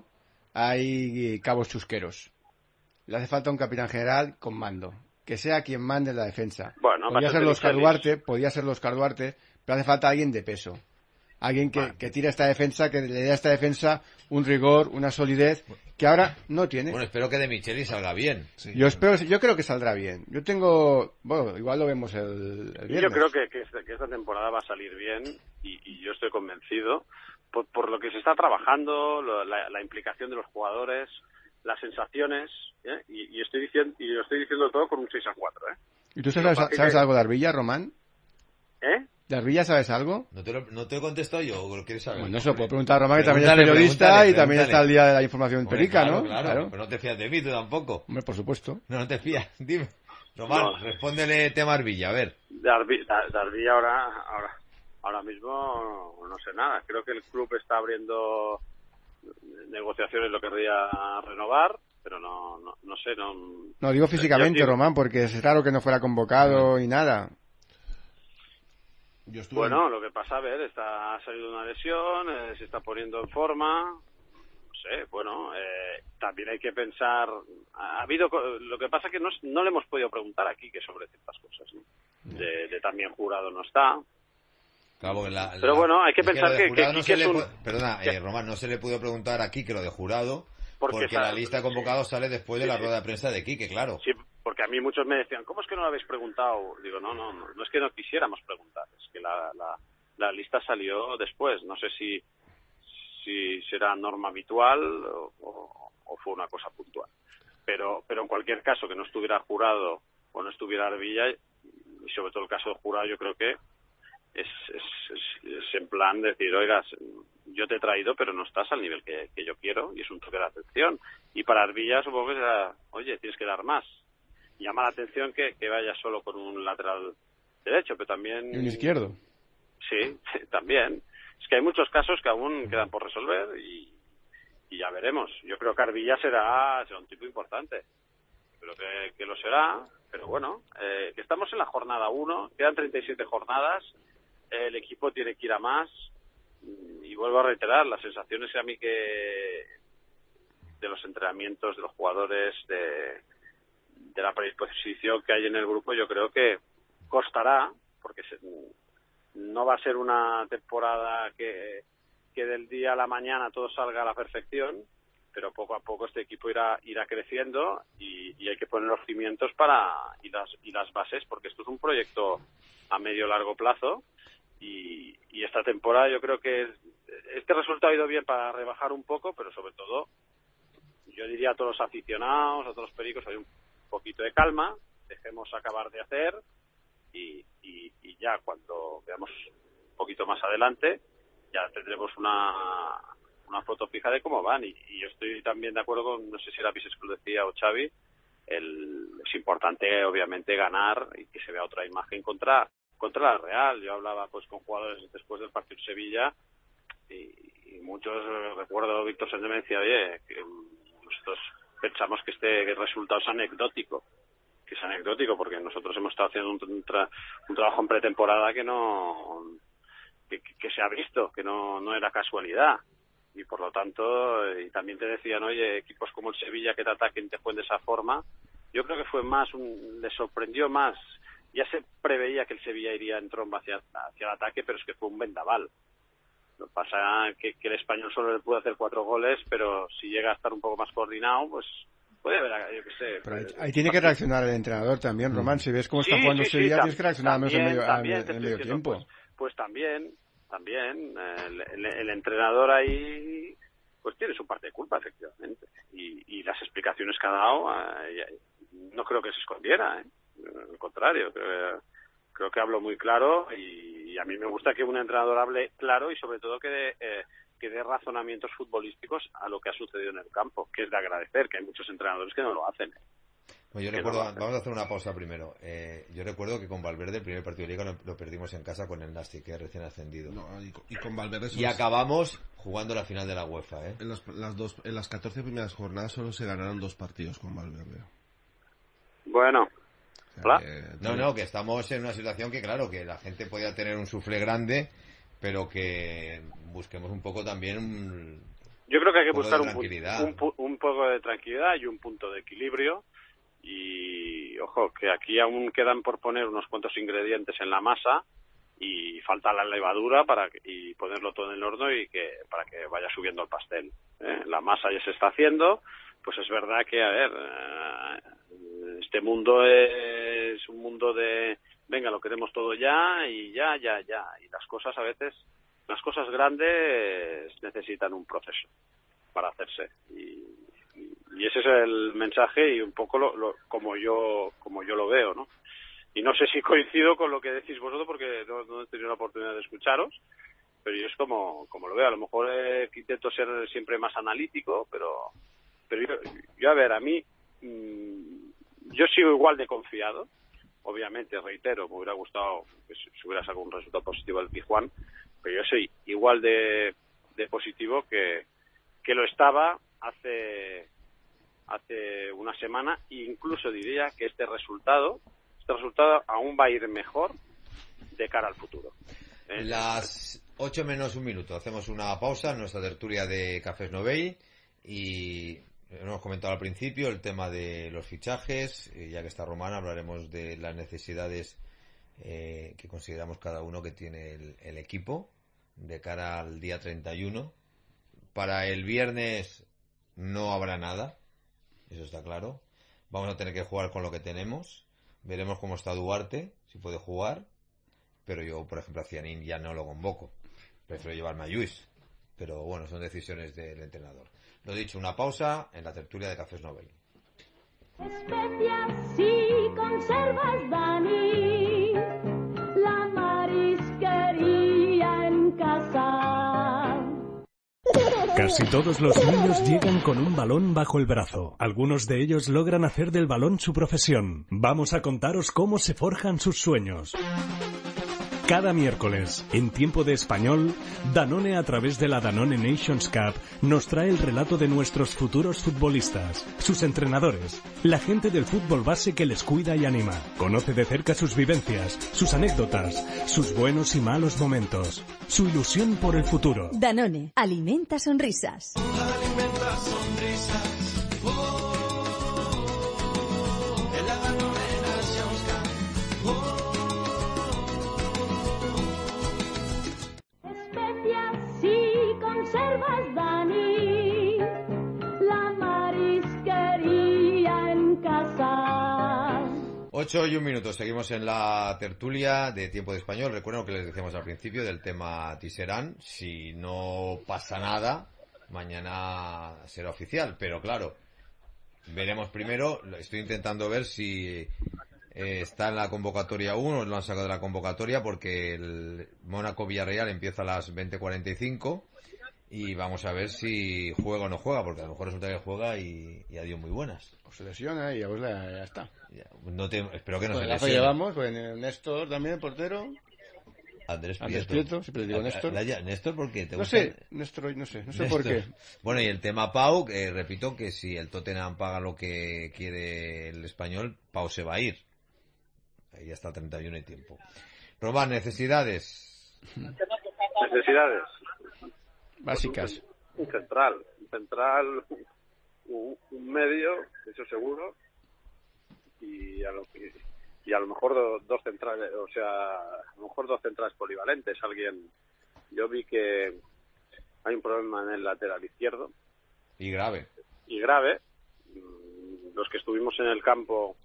[SPEAKER 7] hay cabos chusqueros. Le hace falta un capitán general con mando. Que sea quien mande en la defensa.
[SPEAKER 9] Bueno,
[SPEAKER 7] podía ser
[SPEAKER 9] bastante
[SPEAKER 7] Oscar
[SPEAKER 9] Michelis.
[SPEAKER 7] Duarte, podía ser Oscar Duarte, pero hace falta alguien de peso. Alguien que,
[SPEAKER 9] Bueno.
[SPEAKER 7] que tire esta defensa, que le dé a esta defensa un rigor, una solidez, que ahora no tiene.
[SPEAKER 2] Bueno, espero que de Micheli salga bien.
[SPEAKER 8] Sí.
[SPEAKER 7] Yo espero, yo creo que saldrá bien. Yo tengo, bueno, igual lo vemos el, el
[SPEAKER 9] Y
[SPEAKER 7] viernes.
[SPEAKER 9] yo creo que, que, esta, que esta temporada va a salir bien y, y yo estoy convencido por, por lo que se está trabajando, lo- la, la implicación de los jugadores, las sensaciones, ¿eh? y, y estoy diciendo y lo estoy diciendo todo con un seis a cuatro, ¿eh?
[SPEAKER 7] ¿Y tú sabes,
[SPEAKER 9] Lo que
[SPEAKER 7] sabes
[SPEAKER 9] que-
[SPEAKER 7] algo de Arbilla, Román?
[SPEAKER 9] ¿Eh?
[SPEAKER 7] ¿De Arbilla sabes algo?
[SPEAKER 2] ¿No te lo, no te lo contesto yo o lo quieres saber?
[SPEAKER 7] Bueno, eso puedo preguntar a Román, que también es
[SPEAKER 2] Pregúntale,
[SPEAKER 7] periodista
[SPEAKER 2] pregúntale,
[SPEAKER 7] y también
[SPEAKER 2] pregúntale.
[SPEAKER 7] está al día de la información
[SPEAKER 2] Hombre,
[SPEAKER 7] perica,
[SPEAKER 2] claro,
[SPEAKER 7] ¿no?
[SPEAKER 2] Claro, pero no te fías de mí tú tampoco.
[SPEAKER 7] Hombre, por supuesto.
[SPEAKER 2] No, no te fías. Dime. Román,
[SPEAKER 9] No.
[SPEAKER 2] respóndele tema Arbilla, a ver.
[SPEAKER 9] De Arbi, de- de Arbi ahora, ahora, ahora mismo no sé nada. Creo que el club está abriendo negociaciones, lo querría renovar, pero no, no, no sé, no.
[SPEAKER 7] No, digo físicamente,
[SPEAKER 9] Yo digo-
[SPEAKER 7] Román, porque es raro que no fuera convocado y nada.
[SPEAKER 8] Yo estuve
[SPEAKER 9] Bueno, lo que pasa, a ver, está ha salido una lesión, eh, se está poniendo en forma, no sé, bueno, eh, también hay que pensar, ha habido, co- lo que pasa que no, no le hemos podido preguntar aquí que sobre ciertas cosas, ¿no? De, de también Jurado no está.
[SPEAKER 2] Claro, porque la-
[SPEAKER 9] Pero
[SPEAKER 2] la-
[SPEAKER 9] bueno, hay que
[SPEAKER 2] es
[SPEAKER 9] pensar
[SPEAKER 2] lo de
[SPEAKER 9] que-
[SPEAKER 2] Jurado
[SPEAKER 9] que
[SPEAKER 2] no
[SPEAKER 9] Quique
[SPEAKER 2] se
[SPEAKER 9] es
[SPEAKER 2] le
[SPEAKER 9] un-
[SPEAKER 2] pu- Perdona,
[SPEAKER 9] que-
[SPEAKER 2] eh, Román, no se le pudo preguntar aquí que lo de Jurado,
[SPEAKER 9] Porque
[SPEAKER 2] porque,
[SPEAKER 9] sabe-
[SPEAKER 2] la lista de convocados sale después de
[SPEAKER 9] Sí,
[SPEAKER 2] la
[SPEAKER 9] sí.
[SPEAKER 2] rueda de prensa de Quique, claro.
[SPEAKER 9] Sí, porque a mí muchos me decían, ¿cómo es que no lo habéis preguntado? Digo, no, no, no, no es que no quisiéramos preguntar, es que la, la, la lista salió después. No sé si si será norma habitual o, o, o fue una cosa puntual. Pero pero en cualquier caso, que no estuviera Jurado o no estuviera Arbilla, y sobre todo el caso de Jurado, yo creo que es, es, es, es en plan de decir, oigas, yo te he traído, pero no estás al nivel que, que yo quiero, y es un toque de atención. Y para Arbilla supongo que será, oye, tienes que dar más. Llama la atención que, que vaya solo con un lateral derecho, pero también...
[SPEAKER 7] Y un izquierdo.
[SPEAKER 9] Sí, también. Es que hay muchos casos que aún quedan por resolver y, y ya veremos. Yo creo que Arbilla será, será un tipo importante. Creo que, que lo será, pero bueno, eh, que estamos en la jornada uno, quedan treinta y siete jornadas, eh, el equipo tiene que ir a más, y vuelvo a reiterar, las sensaciones a mí que de los entrenamientos, de los jugadores, de, de la predisposición que hay en el grupo, yo creo que costará, porque se, no va a ser una temporada que, que del día a la mañana todo salga a la perfección, pero poco a poco este equipo irá irá creciendo y, y hay que poner los cimientos para y las y las bases, porque esto es un proyecto a medio largo plazo y, y esta temporada yo creo que este resultado ha ido bien para rebajar un poco, pero sobre todo yo diría a todos los aficionados, a todos los pericos, hay un poquito de calma, dejemos acabar de hacer y, y, y ya cuando veamos un poquito más adelante ya tendremos una una foto fija de cómo van, y, y yo estoy también de acuerdo con, no sé si era Vises que lo decía o Xavi, el, es importante obviamente ganar y que se vea otra imagen contra contra la Real. Yo hablaba pues con jugadores después del partido de Sevilla y, y muchos, recuerdo Víctor Sánchez me decía, oye, que nosotros pensamos que este resultado es anecdótico, que es anecdótico porque nosotros hemos estado haciendo un, un, tra, un trabajo en pretemporada que no que, que se ha visto, que no, no era casualidad. Y por lo tanto, y también te decían, oye, equipos como el Sevilla que te ataquen te jueguen de esa forma, yo creo que fue más, un, les sorprendió más. Ya se preveía que el Sevilla iría en tromba hacia, hacia el ataque, pero es que fue un vendaval. Lo que pasa es que, que el Español solo le pudo hacer cuatro goles, pero si llega a estar un poco más coordinado, pues puede haber, yo qué sé.
[SPEAKER 7] Pero ahí, ahí tiene que reaccionar el entrenador también, Román. Si ves cómo
[SPEAKER 9] sí,
[SPEAKER 7] está jugando
[SPEAKER 9] sí,
[SPEAKER 7] Sevilla,
[SPEAKER 9] sí,
[SPEAKER 7] tienes que reaccionar al menos en medio,
[SPEAKER 9] también,
[SPEAKER 7] en, en medio tiempo.
[SPEAKER 9] Pues, pues también, también, el, el, el entrenador ahí pues tiene su parte de culpa, efectivamente. Y, y las explicaciones que ha dado, eh, no creo que se escondiera, ¿eh? Al contrario, creo, creo que habló muy claro y, y a mí me gusta que un entrenador hable claro y sobre todo que dé, eh, que dé razonamientos futbolísticos a lo que ha sucedido en el campo, que es de agradecer, que hay muchos entrenadores que no lo hacen. ¿eh?
[SPEAKER 2] Pues yo recuerdo, no vamos a hacer una pausa primero. Eh, yo recuerdo que con Valverde el primer partido de Liga lo, lo perdimos en casa con el Nasti, que es recién ascendido.
[SPEAKER 8] No, y, con, y con Valverde
[SPEAKER 2] y acabamos jugando la final de la UEFA. ¿eh?
[SPEAKER 8] En, los, las dos, en las catorce primeras jornadas solo se ganaron dos partidos con Valverde.
[SPEAKER 9] Bueno.
[SPEAKER 8] O sea, que,
[SPEAKER 2] no, no, que estamos en una situación que, claro, que la gente podía tener un suflé grande, pero que busquemos un poco también un,
[SPEAKER 9] yo creo que hay que
[SPEAKER 2] un
[SPEAKER 9] buscar
[SPEAKER 2] un,
[SPEAKER 9] un, un poco de tranquilidad y un punto de equilibrio. Y ojo, que aquí aún quedan por poner unos cuantos ingredientes en la masa y falta la levadura para que, y ponerlo todo en el horno y que para que vaya subiendo el pastel. ¿eh? La masa ya se está haciendo, pues es verdad que, a ver, eh, este mundo es un mundo de, venga, lo queremos todo ya y ya, ya, ya. Y las cosas a veces, las cosas grandes necesitan un proceso para hacerse. Y Y ese es el mensaje y un poco lo, lo, como yo como yo lo veo, ¿no? Y no sé si coincido con lo que decís vosotros porque no, no he tenido la oportunidad de escucharos, pero yo es como como lo veo. A lo mejor eh, intento ser siempre más analítico, pero pero yo, yo a ver, a mí mmm, yo sigo igual de confiado. Obviamente, reitero, me hubiera gustado que si hubiera sacado un resultado positivo al Tijuana, pero yo soy igual de, de positivo que, que lo estaba hace... hace una semana, e incluso diría que este resultado este resultado aún va a ir mejor de cara al futuro. ¿eh?
[SPEAKER 2] Las ocho menos un minuto, hacemos una pausa en nuestra tertulia de Cafés Novell y hemos comentado al principio el tema de los fichajes, y ya que está Román hablaremos de las necesidades eh, que consideramos cada uno que tiene el, el equipo de cara al día treinta y uno. Para el viernes no habrá nada, eso está claro. Vamos a tener que jugar con lo que tenemos. Veremos cómo está Duarte, si puede jugar. pero yo, por ejemplo, a Cianín ya no lo convoco. Prefiero llevarme a Lluís. Pero bueno, son decisiones del entrenador. Lo dicho, una pausa en la tertulia de Cafés Novell.
[SPEAKER 3] Especias y conservas, Dani, la marisquería en casa.
[SPEAKER 10] Casi todos los niños llegan con un balón bajo el brazo. Algunos de ellos logran hacer del balón su profesión. Vamos a contaros cómo se forjan sus sueños. Cada miércoles, en Tiempo de Español, Danone, a través de la Danone Nations Cup, nos trae el relato de nuestros futuros futbolistas, sus entrenadores, la gente del fútbol base que les cuida y anima. Conoce de cerca sus vivencias, sus anécdotas, sus buenos y malos momentos, su ilusión por el futuro.
[SPEAKER 11] Danone, alimenta sonrisas.
[SPEAKER 12] Alimenta sonrisas. Oh, en la Danone Nations Cup. Oh.
[SPEAKER 3] Conservas, Dani, la marisquería en casa.
[SPEAKER 2] Ocho y un minuto, seguimos en la tertulia de Tiempo de Español. Recuerdo que les decíamos al principio del tema Tisserand. Si no pasa nada, mañana será oficial, pero claro, veremos primero. Estoy intentando ver si eh, está en la convocatoria aún o lo han sacado de la convocatoria, porque el Mónaco-Villarreal empieza a las veinte cuarenta y cinco. Y vamos a ver si juega o no juega, porque a lo mejor resulta que juega y, y adiós muy buenas.
[SPEAKER 7] O se lesiona y ya, pues, ya, ya está.
[SPEAKER 2] Ya, no te, espero que no
[SPEAKER 7] pues
[SPEAKER 2] se
[SPEAKER 7] la
[SPEAKER 2] lesione.
[SPEAKER 7] llevamos, pues Néstor también, portero.
[SPEAKER 2] Andrés Prieto.
[SPEAKER 7] Andrés Prieto, siempre le digo Néstor.
[SPEAKER 2] La, la, Néstor, ¿por qué? ¿Te
[SPEAKER 7] no
[SPEAKER 2] gusta?
[SPEAKER 7] sé, Néstor, no sé, no sé
[SPEAKER 2] Néstor.
[SPEAKER 7] por qué.
[SPEAKER 2] Bueno, y el tema Pau, que repito que si el Tottenham paga lo que quiere el Español, Pau se va a ir. Ahí hasta treinta y uno y tiempo. Román, necesidades.
[SPEAKER 9] Necesidades.
[SPEAKER 7] Básicas.
[SPEAKER 9] Un central, un central, un, un medio, eso seguro, y a lo, y a lo mejor do, dos centrales, o sea, a lo mejor dos centrales polivalentes. Alguien, yo vi que hay un problema en el lateral izquierdo.
[SPEAKER 2] Y grave.
[SPEAKER 9] Y grave. Los que estuvimos en el campo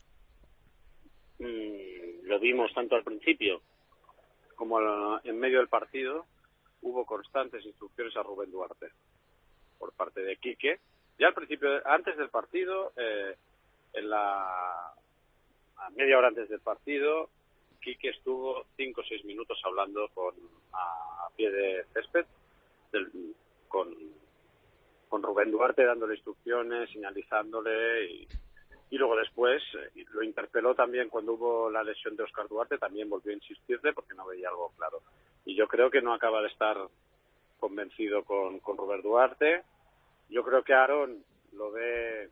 [SPEAKER 9] mmm, lo vimos tanto al principio como en medio del partido. Hubo constantes instrucciones a Rubén Duarte por parte de Quique. Ya al principio, antes del partido, eh, en la a media hora antes del partido, Quique estuvo cinco o seis minutos hablando con a, a pie de césped del, con, con Rubén Duarte, dándole instrucciones, señalizándole y, y luego después eh, lo interpeló también cuando hubo la lesión de Óscar Duarte, también volvió a insistirle porque no veía algo claro. Y yo creo que no acaba de estar convencido con, con Rubén Duarte. Yo creo que Aaron lo ve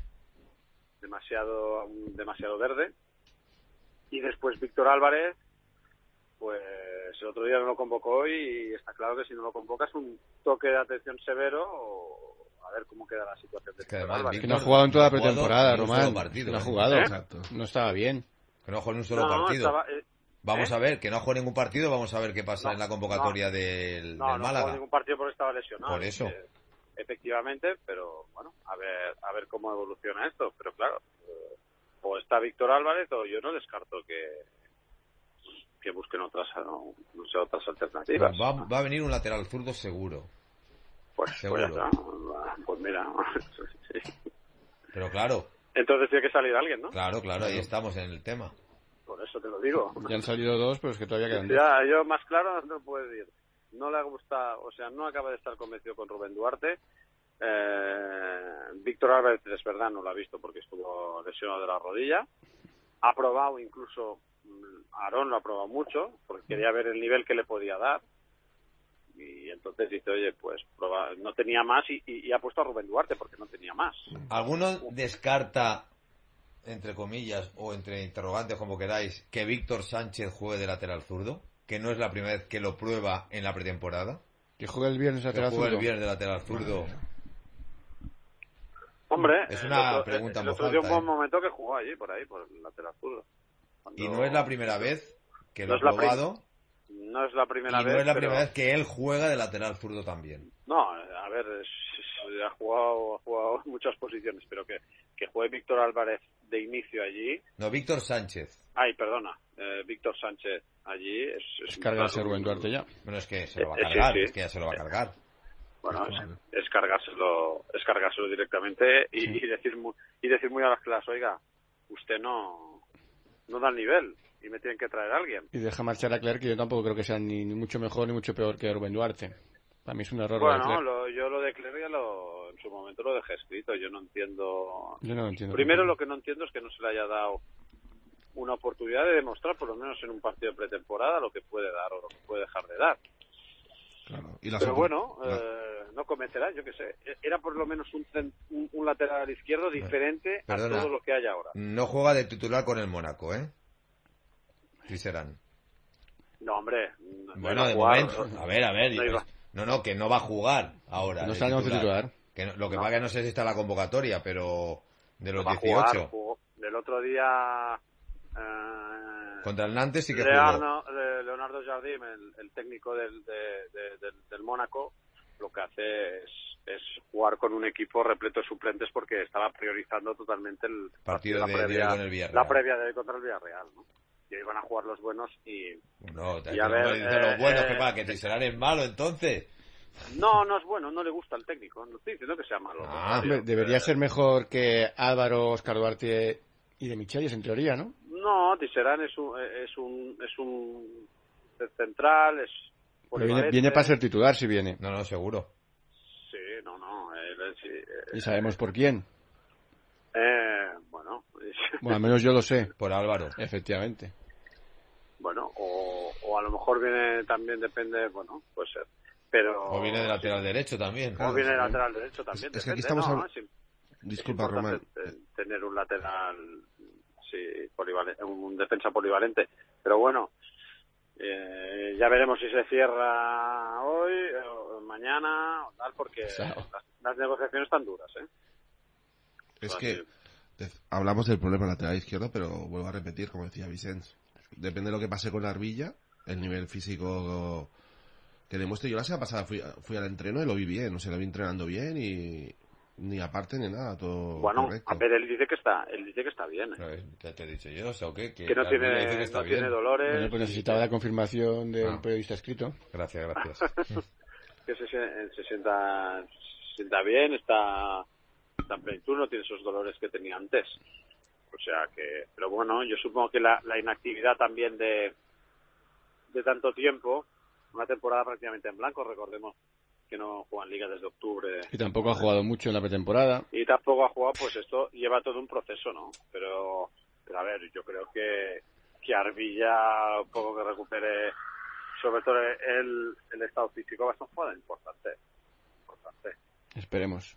[SPEAKER 9] demasiado demasiado verde. Y después Víctor Álvarez, pues el otro día no lo convocó y está claro que si no lo convoca es un toque de atención severo o a ver cómo queda la situación de
[SPEAKER 2] es que
[SPEAKER 9] Víctor
[SPEAKER 2] además,
[SPEAKER 9] Álvarez.
[SPEAKER 7] Que no ha jugado en toda la
[SPEAKER 2] no
[SPEAKER 7] pretemporada, Román.
[SPEAKER 2] Partido,
[SPEAKER 7] que no ha
[SPEAKER 2] ¿eh?
[SPEAKER 7] jugado.
[SPEAKER 9] ¿Eh?
[SPEAKER 7] Exacto. No estaba bien.
[SPEAKER 2] Que no ha jugado en un solo
[SPEAKER 9] no,
[SPEAKER 2] partido.
[SPEAKER 9] Estaba, eh,
[SPEAKER 2] Vamos
[SPEAKER 9] ¿eh?
[SPEAKER 2] a ver, que no ha jugado ningún partido, vamos a ver qué pasa
[SPEAKER 9] no,
[SPEAKER 2] en la convocatoria
[SPEAKER 9] no,
[SPEAKER 2] del,
[SPEAKER 9] no,
[SPEAKER 2] del
[SPEAKER 9] no
[SPEAKER 2] Málaga.
[SPEAKER 9] jugó ningún partido porque estaba lesionado.
[SPEAKER 2] Por eso.
[SPEAKER 9] Eh, efectivamente, pero bueno, a ver a ver cómo evoluciona esto. Pero claro, eh, o está Víctor Álvarez o yo no descarto que que busquen otras no, no sé, otras alternativas.
[SPEAKER 2] Va, va a venir un lateral zurdo seguro.
[SPEAKER 9] Pues,
[SPEAKER 2] seguro.
[SPEAKER 9] Pues, ya, pues mira, sí.
[SPEAKER 2] Pero claro.
[SPEAKER 9] Entonces tiene que salir alguien, ¿no?
[SPEAKER 2] Claro, claro, ahí estamos en el tema.
[SPEAKER 9] Por eso te lo digo.
[SPEAKER 7] Ya han salido dos, pero es que todavía quedan dos.
[SPEAKER 9] Ya, yo más claro no puedo decir. No le gusta, o sea, no acaba de estar convencido con Rubén Duarte. Eh, Víctor Álvarez, es verdad, no lo ha visto porque estuvo lesionado de la rodilla. Ha probado incluso, Aarón lo ha probado mucho, porque quería ver el nivel que le podía dar. Y entonces dice, oye, pues proba, no tenía más y, y, y ha puesto a Rubén Duarte porque no tenía más.
[SPEAKER 2] ¿Alguno descarta, entre comillas, o entre interrogantes, como queráis, que Víctor Sánchez juegue de lateral zurdo? Que no es la primera vez que lo prueba en la pretemporada.
[SPEAKER 7] Que juegue el viernes lateral
[SPEAKER 2] que
[SPEAKER 7] zurdo.
[SPEAKER 2] juegue el viernes de lateral zurdo.
[SPEAKER 9] Hombre,
[SPEAKER 2] es una
[SPEAKER 9] otro,
[SPEAKER 2] pregunta
[SPEAKER 9] el
[SPEAKER 2] muy
[SPEAKER 9] otro
[SPEAKER 2] falta.
[SPEAKER 9] Un buen
[SPEAKER 2] ¿eh?
[SPEAKER 9] momento que jugó allí, por ahí, por el lateral zurdo. Cuando...
[SPEAKER 2] Y no es la primera vez que lo
[SPEAKER 9] no
[SPEAKER 2] ha probado.
[SPEAKER 9] No es la primera
[SPEAKER 2] y
[SPEAKER 9] vez.
[SPEAKER 2] no es la
[SPEAKER 9] pero...
[SPEAKER 2] primera vez que él juega de lateral zurdo también.
[SPEAKER 9] No, a ver, es, es, ha jugado ha jugado en muchas posiciones, pero que, que juegue Víctor Álvarez de inicio allí.
[SPEAKER 2] No, Víctor Sánchez.
[SPEAKER 9] Ay, perdona, eh, Víctor Sánchez allí es... Es,
[SPEAKER 7] es cargarse a Rubén Duarte ya.
[SPEAKER 2] Bueno, es que se lo va a
[SPEAKER 9] Eh,
[SPEAKER 2] cargar,
[SPEAKER 9] sí, sí.
[SPEAKER 2] es que ya se lo va a cargar.
[SPEAKER 9] Bueno, es, es cargárselo, es cargárselo directamente y,
[SPEAKER 7] Sí.
[SPEAKER 9] y decir muy, y decir muy a las claras, oiga, usted no, no da el nivel y me tienen que traer a alguien.
[SPEAKER 7] Y deja marchar a Clerc, que yo tampoco creo que sea ni, ni mucho mejor ni mucho peor que Rubén Duarte. Para mí es un error. lo de
[SPEAKER 9] Bueno,
[SPEAKER 7] Clerc.
[SPEAKER 9] lo, yo lo de Clerc ya lo, en su momento lo dejé escrito, yo no entiendo...
[SPEAKER 7] Yo no lo entiendo.
[SPEAKER 9] Primero lo que no entiendo es que no se le haya dado una oportunidad de demostrar, por lo menos en un partido de pretemporada, lo que puede dar o lo que puede dejar de dar.
[SPEAKER 8] Claro. Y las
[SPEAKER 9] Pero
[SPEAKER 8] opor-
[SPEAKER 9] bueno,
[SPEAKER 8] la-
[SPEAKER 9] eh, no cometerá, yo qué sé. Era por lo menos un, cen- un, un lateral izquierdo diferente
[SPEAKER 2] Perdona.
[SPEAKER 9] a todo lo que hay ahora.
[SPEAKER 2] No juega de titular con el Mónaco, ¿eh? Sí serán.
[SPEAKER 9] No, hombre. no
[SPEAKER 2] Bueno,
[SPEAKER 9] iba a
[SPEAKER 2] de
[SPEAKER 9] jugar,
[SPEAKER 2] momento.
[SPEAKER 9] no-
[SPEAKER 2] A ver, a ver.
[SPEAKER 9] no iba.
[SPEAKER 2] No, no, que no va a jugar ahora.
[SPEAKER 7] Que no
[SPEAKER 2] de
[SPEAKER 7] sabemos de titular.
[SPEAKER 2] Que no- lo que
[SPEAKER 9] No.
[SPEAKER 2] pasa que no sé si está en la convocatoria, pero de los
[SPEAKER 9] no va a jugar,
[SPEAKER 2] dieciocho.
[SPEAKER 9] jugó. Del otro día... eh,
[SPEAKER 2] Contra el Nantes sí que jugó.
[SPEAKER 9] Leonardo, Le- Leonardo Jardim, el, el técnico del, de- de- del, del Mónaco, lo que hace es, es jugar con un equipo repleto de suplentes porque estaba priorizando totalmente el
[SPEAKER 2] Partido
[SPEAKER 9] la
[SPEAKER 2] de-
[SPEAKER 9] previa,
[SPEAKER 2] de hoy con el Villarreal.
[SPEAKER 9] la previa de hoy contra el Villarreal, ¿no? Y iban a jugar los buenos y...
[SPEAKER 2] No, te
[SPEAKER 9] Y a
[SPEAKER 2] no
[SPEAKER 9] ver,
[SPEAKER 2] me dicen los
[SPEAKER 9] eh,
[SPEAKER 2] buenos
[SPEAKER 9] eh,
[SPEAKER 2] que para que te serán es malo entonces.
[SPEAKER 9] No, no es bueno, no le gusta al técnico, no estoy diciendo que sea malo.
[SPEAKER 2] Ah,
[SPEAKER 9] ¿no?
[SPEAKER 7] Hombre, debería ser mejor que Álvaro, Oscar Duarte y de Michelis, en teoría, ¿no?
[SPEAKER 9] No, Tisserán es un, es un, es un central, es
[SPEAKER 7] Pero viene,
[SPEAKER 9] polivalente.
[SPEAKER 7] viene para ser titular, si viene.
[SPEAKER 2] No, no, seguro.
[SPEAKER 9] Sí, no, no, él es- sí, eh,
[SPEAKER 7] Y sabemos por quién.
[SPEAKER 9] eh, bueno,
[SPEAKER 7] Bueno, al menos yo lo sé.
[SPEAKER 2] Por Álvaro.
[SPEAKER 7] Efectivamente.
[SPEAKER 9] bueno, o, o a lo mejor viene también, depende, bueno, puede ser. Pero...
[SPEAKER 2] O viene de lateral derecho también.
[SPEAKER 9] O viene de lateral derecho también,
[SPEAKER 8] Es- es que aquí
[SPEAKER 9] depende,
[SPEAKER 8] estamos
[SPEAKER 9] ¿no?
[SPEAKER 8] hab-
[SPEAKER 9] Sí,
[SPEAKER 8] Disculpa,
[SPEAKER 9] es
[SPEAKER 8] Román.
[SPEAKER 9] importante te- tener un lateral, sí, polivalente, un defensa polivalente. Pero bueno, eh, ya veremos si se cierra hoy, o mañana, o tal, porque
[SPEAKER 7] Claro.
[SPEAKER 9] las, las negociaciones están duras, ¿eh?
[SPEAKER 8] Es
[SPEAKER 9] Así.
[SPEAKER 8] que de- hablamos del problema lateral izquierdo, pero vuelvo a repetir, como decía Vicens. Depende de lo que pase con la Arbilla, el nivel físico que demuestre. Yo la semana pasada fui, a- fui al entreno y lo vi bien, o sea, lo vi entrenando bien y ni aparte ni nada, todo
[SPEAKER 9] Bueno,
[SPEAKER 8] correcto.
[SPEAKER 9] a ver, él dice que está, él dice que está bien, ¿eh?
[SPEAKER 2] Eh, Ya te he dicho yo, o sea, ¿o qué?
[SPEAKER 9] Que no
[SPEAKER 2] la
[SPEAKER 9] tiene,
[SPEAKER 2] Biblia dice que está
[SPEAKER 9] no
[SPEAKER 2] bien.
[SPEAKER 9] tiene dolores.
[SPEAKER 7] Bueno, pues necesitaba la confirmación del
[SPEAKER 2] Ah.
[SPEAKER 7] periodista escrito.
[SPEAKER 2] Gracias, gracias.
[SPEAKER 9] que se, se, se sienta se sienta bien, está, está en plenitud, no tiene esos dolores que tenía antes. O sea que, pero bueno, yo supongo que la, la inactividad también de, de tanto tiempo, una temporada prácticamente en blanco, recordemos que no juega en Liga desde octubre.
[SPEAKER 7] Y tampoco ha jugado mucho en la pretemporada.
[SPEAKER 9] Y tampoco ha jugado, pues esto lleva todo un proceso, ¿no? Pero, pero a ver, yo creo que, que Arbilla, un poco que recupere, sobre todo el, el estado físico, va a ser un jugador importante. Importante.
[SPEAKER 7] Esperemos.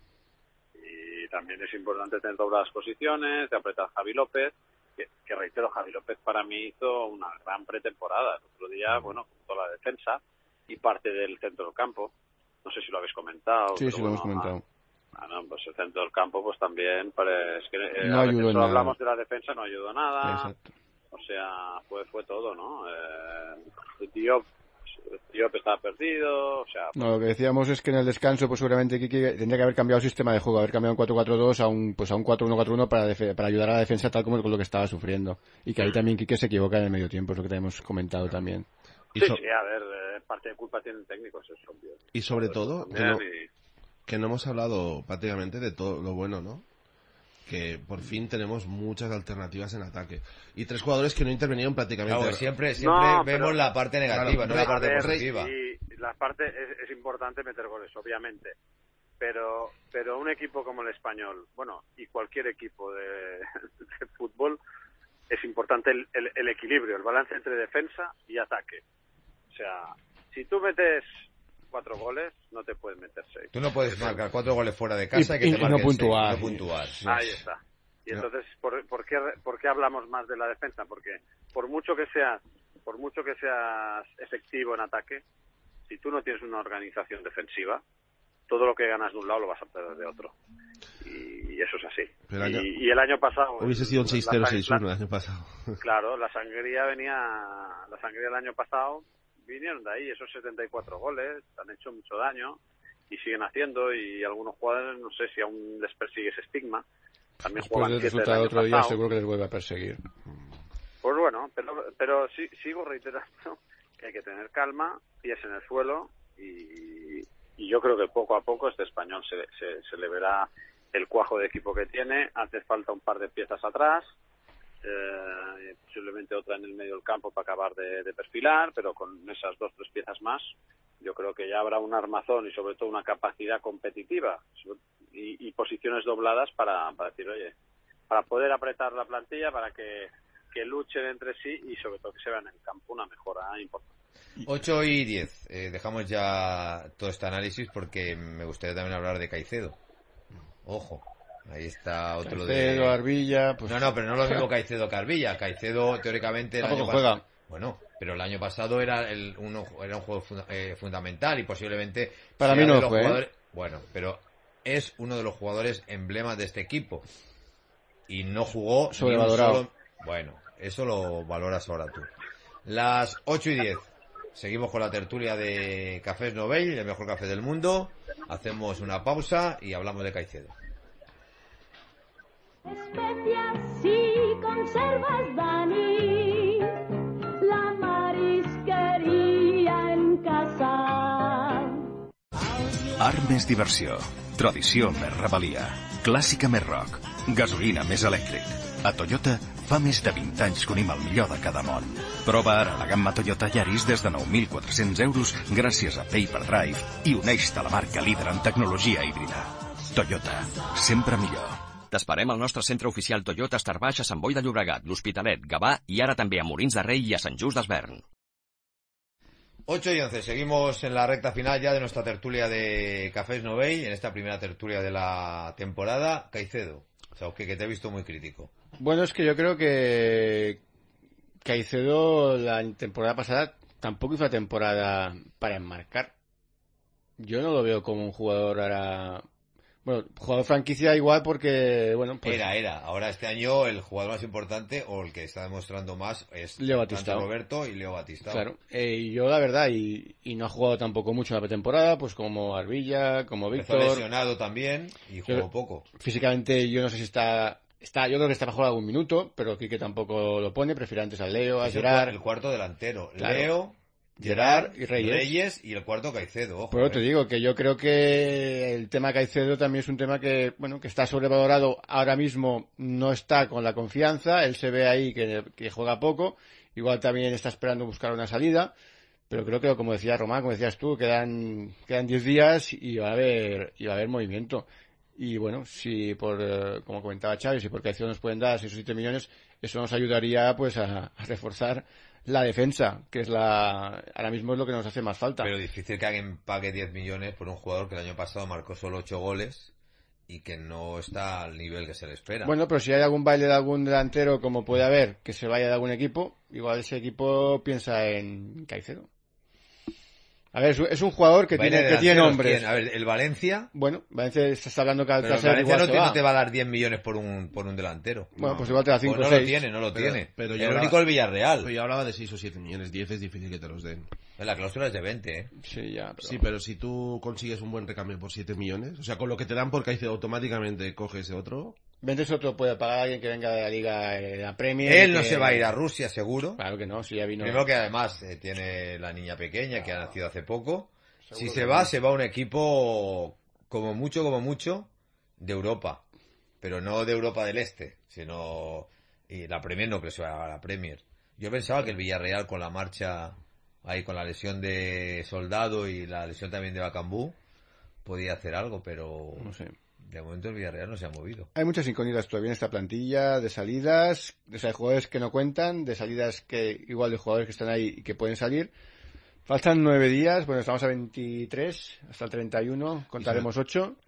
[SPEAKER 9] Y también es importante tener dobladas posiciones, de apretar a Javi López, que, que reitero, Javi López para mí hizo una gran pretemporada. El otro día, bueno, junto a la defensa y parte del centro del campo. No sé si lo habéis comentado.
[SPEAKER 7] Sí,
[SPEAKER 9] pero
[SPEAKER 7] sí, lo hemos
[SPEAKER 9] bueno,
[SPEAKER 7] comentado.
[SPEAKER 9] Ah, no, pues el centro del campo, pues también, pues, es que, eh,
[SPEAKER 7] No
[SPEAKER 9] a veces
[SPEAKER 7] ayudó en
[SPEAKER 9] solo
[SPEAKER 7] nada.
[SPEAKER 9] hablamos de la defensa, no ayudó nada.
[SPEAKER 7] Exacto.
[SPEAKER 9] O sea, fue fue todo, ¿no? Eh, el tío, el tío que estaba perdido, o sea...
[SPEAKER 7] No, lo que decíamos es que en el descanso, pues seguramente Kiki tendría que haber cambiado el sistema de juego, haber cambiado un cuatro cuatro dos a un, pues a un cuatro uno cuatro uno para, defe- para ayudar a la defensa tal como con lo que estaba sufriendo. Y que ahí también Kike se equivoca en el medio tiempo, es lo que te hemos comentado también.
[SPEAKER 8] Y,
[SPEAKER 9] Sí,
[SPEAKER 8] so-
[SPEAKER 9] sí, a ver, eh, parte de culpa tienen técnicos, es obvio.
[SPEAKER 8] y sobre todo, que no,
[SPEAKER 9] También, y-
[SPEAKER 8] que no hemos hablado prácticamente de todo lo bueno, ¿no? Que por fin tenemos muchas alternativas en ataque. Y tres jugadores que no intervenieron prácticamente.
[SPEAKER 2] Claro, siempre, siempre
[SPEAKER 9] No,
[SPEAKER 2] vemos
[SPEAKER 9] pero-
[SPEAKER 2] la parte negativa,
[SPEAKER 8] Claro,
[SPEAKER 2] no la
[SPEAKER 8] Rey-
[SPEAKER 2] parte
[SPEAKER 9] A ver,
[SPEAKER 2] positiva.
[SPEAKER 9] y la parte es, es importante meter goles, obviamente. Pero pero un equipo como el Español, bueno, y cualquier equipo de, de fútbol, es importante el, el, el equilibrio, el balance entre defensa y ataque. O sea, si tú metes cuatro goles, no te puedes meter seis.
[SPEAKER 2] Tú no puedes marcar cuatro goles fuera de casa y,
[SPEAKER 7] Y-
[SPEAKER 2] que
[SPEAKER 7] y
[SPEAKER 2] te
[SPEAKER 7] no
[SPEAKER 2] marquen
[SPEAKER 7] puntuar.
[SPEAKER 2] seis, y no puntuar.
[SPEAKER 7] Sí.
[SPEAKER 9] Ahí está. Y entonces, ¿por, por, qué, ¿por qué hablamos más de la defensa? Porque por mucho que seas, por mucho que seas efectivo en ataque, si tú no tienes una organización defensiva, todo lo que ganas de un lado lo vas a perder de otro. Y, y eso es así.
[SPEAKER 8] Pero el año-
[SPEAKER 9] y, y el año pasado...
[SPEAKER 8] Hubiese sido un
[SPEAKER 9] la-
[SPEAKER 8] seis cero,
[SPEAKER 9] la-
[SPEAKER 8] seis uno el año pasado.
[SPEAKER 9] Claro, la sangría venía, la sangría del año pasado vinieron de ahí, esos setenta y cuatro goles, han hecho mucho daño y siguen haciendo, y algunos jugadores no sé si aún les persigue ese estigma. También
[SPEAKER 7] Después
[SPEAKER 9] juegan
[SPEAKER 7] del
[SPEAKER 9] siete
[SPEAKER 7] resultado
[SPEAKER 9] el
[SPEAKER 7] otro
[SPEAKER 9] año
[SPEAKER 7] día
[SPEAKER 9] pasado.
[SPEAKER 7] seguro que les vuelve a perseguir.
[SPEAKER 9] Pues bueno, pero, pero sí, sigo reiterando que hay que tener calma, pies en el suelo, y, y yo creo que poco a poco este Español se, se, se le verá el cuajo de equipo que tiene. Hace falta un par de piezas atrás, eh, posiblemente otra en el medio del campo para acabar de, de perfilar, pero con esas dos tres piezas más yo creo que ya habrá un armazón y sobre todo una capacidad competitiva y, y posiciones dobladas para, para decir, oye, para poder apretar la plantilla, para que, que luchen entre sí y sobre todo que se vea en el campo una mejora importante.
[SPEAKER 2] ocho y diez. Eh, dejamos ya todo este análisis porque me gustaría también hablar de Caicedo. Ojo, ahí está otro
[SPEAKER 7] Caicedo,
[SPEAKER 2] de...
[SPEAKER 7] Arbilla... Pues...
[SPEAKER 2] No, no, pero no lo mismo Caicedo que Arbilla. Caicedo, teóricamente... El
[SPEAKER 7] Tampoco
[SPEAKER 2] año
[SPEAKER 7] juega.
[SPEAKER 2] pas... Bueno, pero el año pasado era, el, uno, era un juego funda, eh, fundamental y posiblemente...
[SPEAKER 7] Para
[SPEAKER 2] sea
[SPEAKER 7] mí no
[SPEAKER 2] de
[SPEAKER 7] lo
[SPEAKER 2] los
[SPEAKER 7] fue,
[SPEAKER 2] jugadores...
[SPEAKER 7] ¿eh?
[SPEAKER 2] Bueno, pero es uno de los jugadores emblemas de este equipo. Y no jugó...
[SPEAKER 7] Sobrevalorado.
[SPEAKER 2] Solo... Bueno, eso lo valoras ahora tú. Las ocho y diez. Seguimos con la tertulia de Cafés Novell, el mejor café del mundo. Hacemos una pausa y hablamos de Caicedo.
[SPEAKER 3] Especias y conservas, Dani, la marisquería en casa.
[SPEAKER 4] Art més diversió, tradició més rebel·lia, clàssica més rock, gasolina més elèctric. A Toyota fa més de vint anys que unim el millor de cada món. Prova ara la gamma Toyota Yaris des de nou mil quatre-cents euros gràcies a Pay per Drive i uneix-te a la marca líder en tecnologia híbrida. Toyota, sempre millor.
[SPEAKER 5] T'esperem al nostre centre oficial Toyota Estar Baix a Sant Boi de Llobregat, l'Hospitalet, Gavà i ara també a Molins de Rei i a Sant Just Desvern.
[SPEAKER 2] ocho y once, seguimos en la recta final ya de nuestra tertulia de Cafés Novell, en esta primera tertulia de la temporada. Caicedo, o sea, que, que te he visto muy crítico.
[SPEAKER 7] Bueno, es que yo creo que Caicedo la temporada pasada tampoco hizo la temporada para enmarcar. Yo no lo veo como un jugador ahora... Bueno, jugador franquicia igual porque, bueno, pues...
[SPEAKER 2] Era, era. Ahora este año el jugador más importante o el que está demostrando más es
[SPEAKER 7] Leo Batistao.
[SPEAKER 2] Santi Roberto y Leo Batistao.
[SPEAKER 7] Claro, eh, y yo la verdad, y, y no ha jugado tampoco mucho en la pretemporada, pues como Arbilla, como
[SPEAKER 2] Empezó
[SPEAKER 7] Víctor...
[SPEAKER 2] lesionado también y jugó
[SPEAKER 7] Yo-
[SPEAKER 2] poco.
[SPEAKER 7] Físicamente yo no sé si está... está yo creo que está mejor algún minuto, pero Quique tampoco lo pone, prefiere antes a Leo, a
[SPEAKER 2] Es el,
[SPEAKER 7] Gerard...
[SPEAKER 2] cua- el cuarto delantero.
[SPEAKER 7] Claro.
[SPEAKER 2] Leo,
[SPEAKER 7] Gerard
[SPEAKER 2] Gerard
[SPEAKER 7] y Reyes.
[SPEAKER 2] Reyes y el cuarto Caicedo. Ojo,
[SPEAKER 7] Por eso
[SPEAKER 2] eh.
[SPEAKER 7] te digo que yo creo que el tema Caicedo también es un tema que, bueno, que está sobrevalorado. Ahora mismo no está con la confianza. Él se ve ahí que, que juega poco. Igual también está esperando buscar una salida. Pero creo que, como decía Román, como decías tú, quedan quedan diez días y va a haber y va a haber movimiento. Y bueno, si por, eh, como comentaba Xavi, si por Caicedo nos pueden dar seis o siete millones, eso nos ayudaría pues a, a reforzar la defensa, que es la ahora mismo es lo que nos hace más falta.
[SPEAKER 2] Pero difícil que alguien pague diez millones por un jugador que el año pasado marcó solo ocho goles y que no está al nivel que se le espera.
[SPEAKER 7] Bueno, pero si hay algún baile de algún delantero, como puede haber, que se vaya de algún equipo, igual ese equipo piensa en Caicedo. A ver, es un- es un jugador que
[SPEAKER 2] Baile
[SPEAKER 7] tiene,
[SPEAKER 2] de
[SPEAKER 7] que tiene
[SPEAKER 2] delanteros,
[SPEAKER 7] nombres.
[SPEAKER 2] ¿quién? A ver, el Valencia.
[SPEAKER 7] Bueno, Valencia estás hablando que
[SPEAKER 2] Pero el
[SPEAKER 7] Alcácer
[SPEAKER 2] Valencia
[SPEAKER 7] igual
[SPEAKER 2] no
[SPEAKER 7] se
[SPEAKER 2] te,
[SPEAKER 7] va.
[SPEAKER 2] no te va a dar diez millones por un por un delantero.
[SPEAKER 7] Bueno, pues igual te da cinco
[SPEAKER 2] Pues
[SPEAKER 7] o
[SPEAKER 2] no lo
[SPEAKER 7] seis.
[SPEAKER 2] tiene, no lo
[SPEAKER 8] Pero-
[SPEAKER 2] tiene.
[SPEAKER 8] pero yo
[SPEAKER 2] el
[SPEAKER 8] hablaba-
[SPEAKER 2] único el Villarreal.
[SPEAKER 8] Pero yo hablaba de seis o siete millones, diez es difícil que te los den.
[SPEAKER 2] La cláusula es de veinte, ¿eh?
[SPEAKER 7] Sí, ya. Pero...
[SPEAKER 8] Sí, pero si tú consigues un buen recambio por siete millones, o sea, con lo que te dan por Caicedo automáticamente coges otro.
[SPEAKER 7] Vendes otro, puede pagar a alguien que venga de la Liga, de la Premier.
[SPEAKER 2] Él no
[SPEAKER 7] que-
[SPEAKER 2] se va a ir a Rusia, seguro.
[SPEAKER 7] Claro que no, si ya vino.
[SPEAKER 2] Primero que además eh, tiene la niña pequeña que ha nacido hace poco.
[SPEAKER 7] Seguro
[SPEAKER 2] Si
[SPEAKER 7] que
[SPEAKER 2] se va,
[SPEAKER 7] no.
[SPEAKER 2] se va a un equipo como mucho, como mucho, de Europa. Pero no de Europa del Este, sino... Y la Premier no creo que se vaya a la Premier. Yo pensaba que el Villarreal con la marcha, ahí con la lesión de Soldado y la lesión también de Bacambú, podía hacer algo, pero...
[SPEAKER 7] No sé.
[SPEAKER 2] De momento el Villarreal no se ha movido.
[SPEAKER 7] Hay muchas incógnitas todavía en esta plantilla, de salidas, o sea, de jugadores que no cuentan, de salidas que, igual de jugadores que están ahí y que pueden salir. Faltan nueve días, bueno, estamos a veintitrés, hasta el treinta y uno, contaremos ocho.